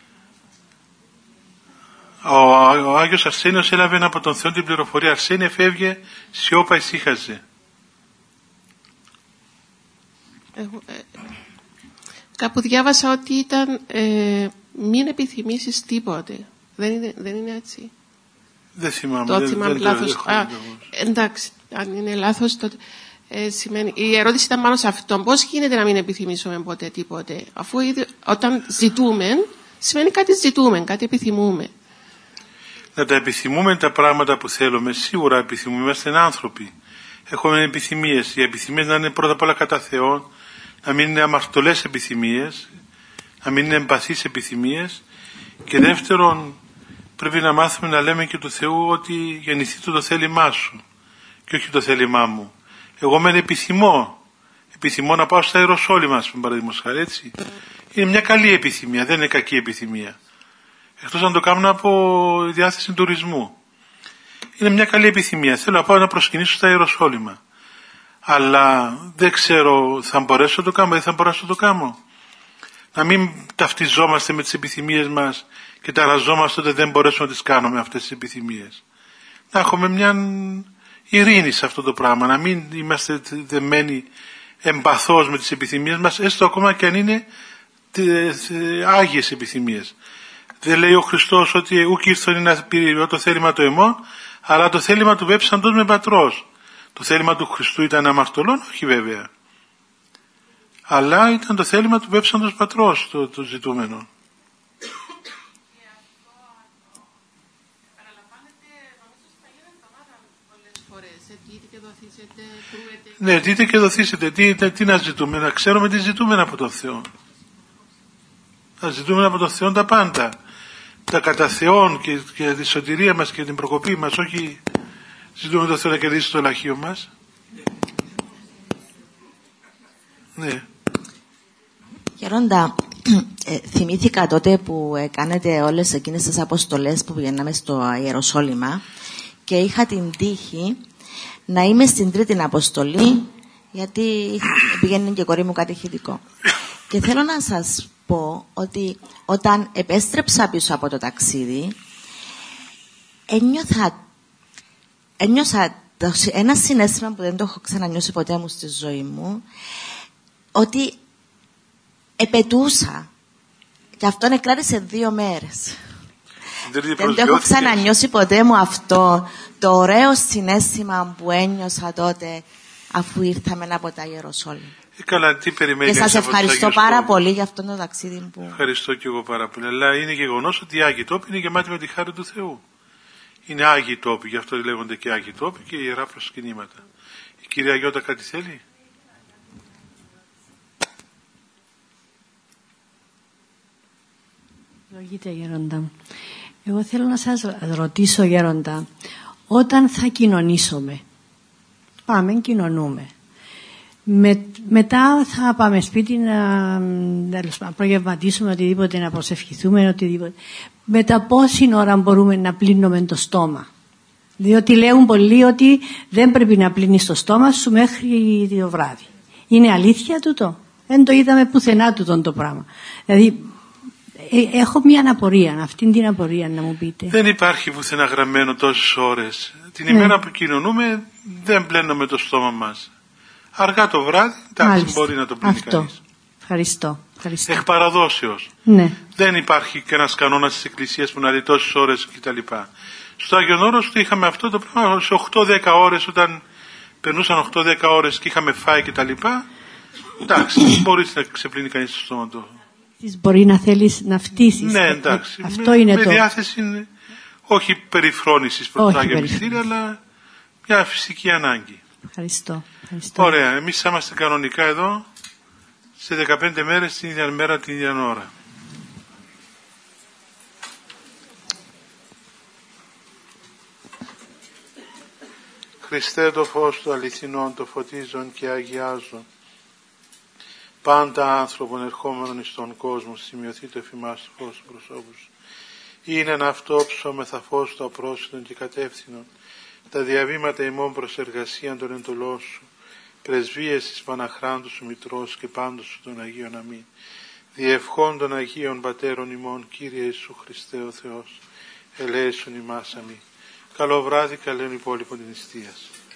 Ο Άγιος Αρσένιος έλαβε από τον Θεό την πληροφορία. Αρσένια, φεύγε, σιώπα, ησύχαζε. Κάπου διάβασα ότι ήταν μην επιθυμήσεις τίποτε. Δεν είναι έτσι? Δεν θυμάμαι. Το θυμάμαι λάθος. Εντάξει, αν είναι λάθος τότε σημαίνει... Η ερώτηση ήταν πάνω σε αυτό. Πώς γίνεται να μην επιθυμήσουμε ποτέ τίποτε? Αφού όταν ζητούμε, σημαίνει κάτι ζητούμε, κάτι επιθυμούμε. Να τα επιθυμούμε τα πράγματα που θέλουμε. Σίγουρα επιθυμούμε. Είμαστε άνθρωποι. Έχουμε επιθυμίες. Οι επιθυμίες να είναι πρώτα απ' όλα κατά Θεόν, να μην είναι αμαρτωλές επιθυμίες, να μην είναι εμπαθείς επιθυμίες, και δεύτερον πρέπει να μάθουμε να λέμε και του Θεού ότι γεννηθεί το θέλημά σου και όχι το θέλημά μου. Εγώ μεν επιθυμώ να πάω στα Ιεροσόλυμα, παραδείγματος χάρη, έτσι. Είναι μια καλή επιθυμία, δεν είναι κακή επιθυμία. Εκτός αν το κάνουμε από διάθεση τουρισμού. Είναι μια καλή επιθυμία. Θέλω να πάω να προσκυνήσω στα Ιεροσόλυμα. Αλλά δεν ξέρω, θα μπορέσω να το κάνω ή δεν θα μπορέσω να το κάνω. Να μην ταυτιζόμαστε με τις επιθυμίες μας και ταραζόμαστε ότι δεν μπορέσουμε να τις κάνουμε αυτές τις επιθυμίες. Να έχουμε μια ειρήνη σε αυτό το πράγμα. Να μην είμαστε δεμένοι εμπαθώς με τις επιθυμίες μας, έστω ακόμα και αν είναι άγιες επιθυμίες. Δεν λέει ο Χριστός ότι ουκ ήρθον να πει το θέλημα το εμών, αλλά το θέλημα του βέψαντος με πατρός. Το θέλημα του Χριστού ήταν αμαρτωλών? Όχι βέβαια. Αλλά ήταν το θέλημα του βέψαντος πατρός το ζητούμενο. Ναι, δείτε και δοθήσετε. Τι να ζητούμε? Να ξέρουμε τι ζητούμε από τον Θεό. Να ζητούμε από τον Θεό τα πάντα. Τα κατά Θεόν και τη σωτηρία μας και την προκοπή μας. Όχι ζητούμε τον Θεό να κερδίσει το λαχείο μας. Ναι. Γερόντα, θυμήθηκα τότε που κάνετε όλες εκείνες τις αποστολές που πηγαίναμε στο Ιεροσόλυμα και είχα την τύχη να είμαι στην 3η αποστολή, γιατί πηγαίνει και η κόρη μου κατηχητικό. Και θέλω να σας πω ότι όταν επέστρεψα πίσω από το ταξίδι, ένιωσα ένα συναίσθημα που δεν το έχω ξανανιώσει ποτέ μου στη ζωή μου, ότι επετούσα. Και αυτό εκλάρισε 2 μέρες. Δεν το έχω ξανανιώσει ποτέ μου αυτό το ωραίο συναίσθημα που ένιωσα τότε αφού ήρθαμε από τα Ιεροσόλυμα. Καλά, τι περιμένεις? Και σας ευχαριστώ πάρα πολύ για αυτό το ταξίδι που... Ευχαριστώ και εγώ πάρα πολύ. Αλλά είναι γεγονός ότι οι Άγιοι Τόποι είναι γεμάτοι με τη χάρη του Θεού. Είναι Άγιοι Τόποι, γι' αυτό λέγονται και Άγιοι Τόποι και ιερά προσκυνήματα. Η κυρία Γιώτα κάτι θέλει? Λογείτε, Γέροντα. Εγώ θέλω να σας ρωτήσω, Γέροντα, όταν θα κοινωνήσουμε, πάμε, κοινωνούμε. Μετά θα πάμε σπίτι να προγευματίσουμε οτιδήποτε, να προσευχηθούμε οτιδήποτε. Μετά πόση ώρα μπορούμε να πλύνουμε το στόμα? Διότι λέγουν πολλοί ότι δεν πρέπει να πλύνεις το στόμα σου μέχρι το βράδυ. Είναι αλήθεια τούτο? Δεν το είδαμε πουθενά τούτο το πράγμα. Δηλαδή έχω μια απορία, αυτήν την απορία να μου πείτε. Δεν υπάρχει πουθενά γραμμένο τόσες ώρες. Την ημέρα που κοινωνούμε δεν πλένουμε το στόμα μας. Αργά το βράδυ, εντάξει, Μάλιστα. μπορεί να το πλύνει Αυτό. κανείς. Ευχαριστώ. Εκ παραδόσεως. Ναι. Δεν υπάρχει κανένας κανόνας της Εκκλησίας που να λέει τόσες ώρες κτλ. Στο Άγιον Όρος το είχαμε αυτό το πράγμα σε 8-10 ώρες, όταν περνούσαν 8-10 ώρες και είχαμε φάει κτλ. Εντάξει, μπορείς να ξεπλύνει κανείς το στόμα του. Μπορεί να θέλεις να φτύσεις. Ναι, εντάξει. Αυτό είναι με το... διάθεση, όχι περιφρόνησης προς το Άγιο Μυστήριο, αλλά μια φυσική ανάγκη. Ευχαριστώ. Ευχαριστώ. Ωραία, εμείς είμαστε κανονικά εδώ σε 15 μέρες την ίδια μέρα, την ίδια ώρα. Χριστέ, το φως του αληθινών, το φωτίζον και αγιάζον πάντα άνθρωπον ερχόμενον εις τον κόσμο, σημειωθεί το εφημάς του φως του προσώπου σου. Είναι ένα αυτό ψώμεθα φως του απρόσιτον και κατεύθυνον τα διαβήματα ημών προς εργασίαν των εντολών σου, πρεσβείες της Παναχράντου σου Μητρός και πάντως σου των Αγίων αμήν. Διευχών των Αγίων Πατέρων ημών, Κύριε Ιησού Χριστέ ο Θεός, ελέησον ημάς αμήν. Καλό βράδυ, καλέν υπόλοιπον την νηστείας.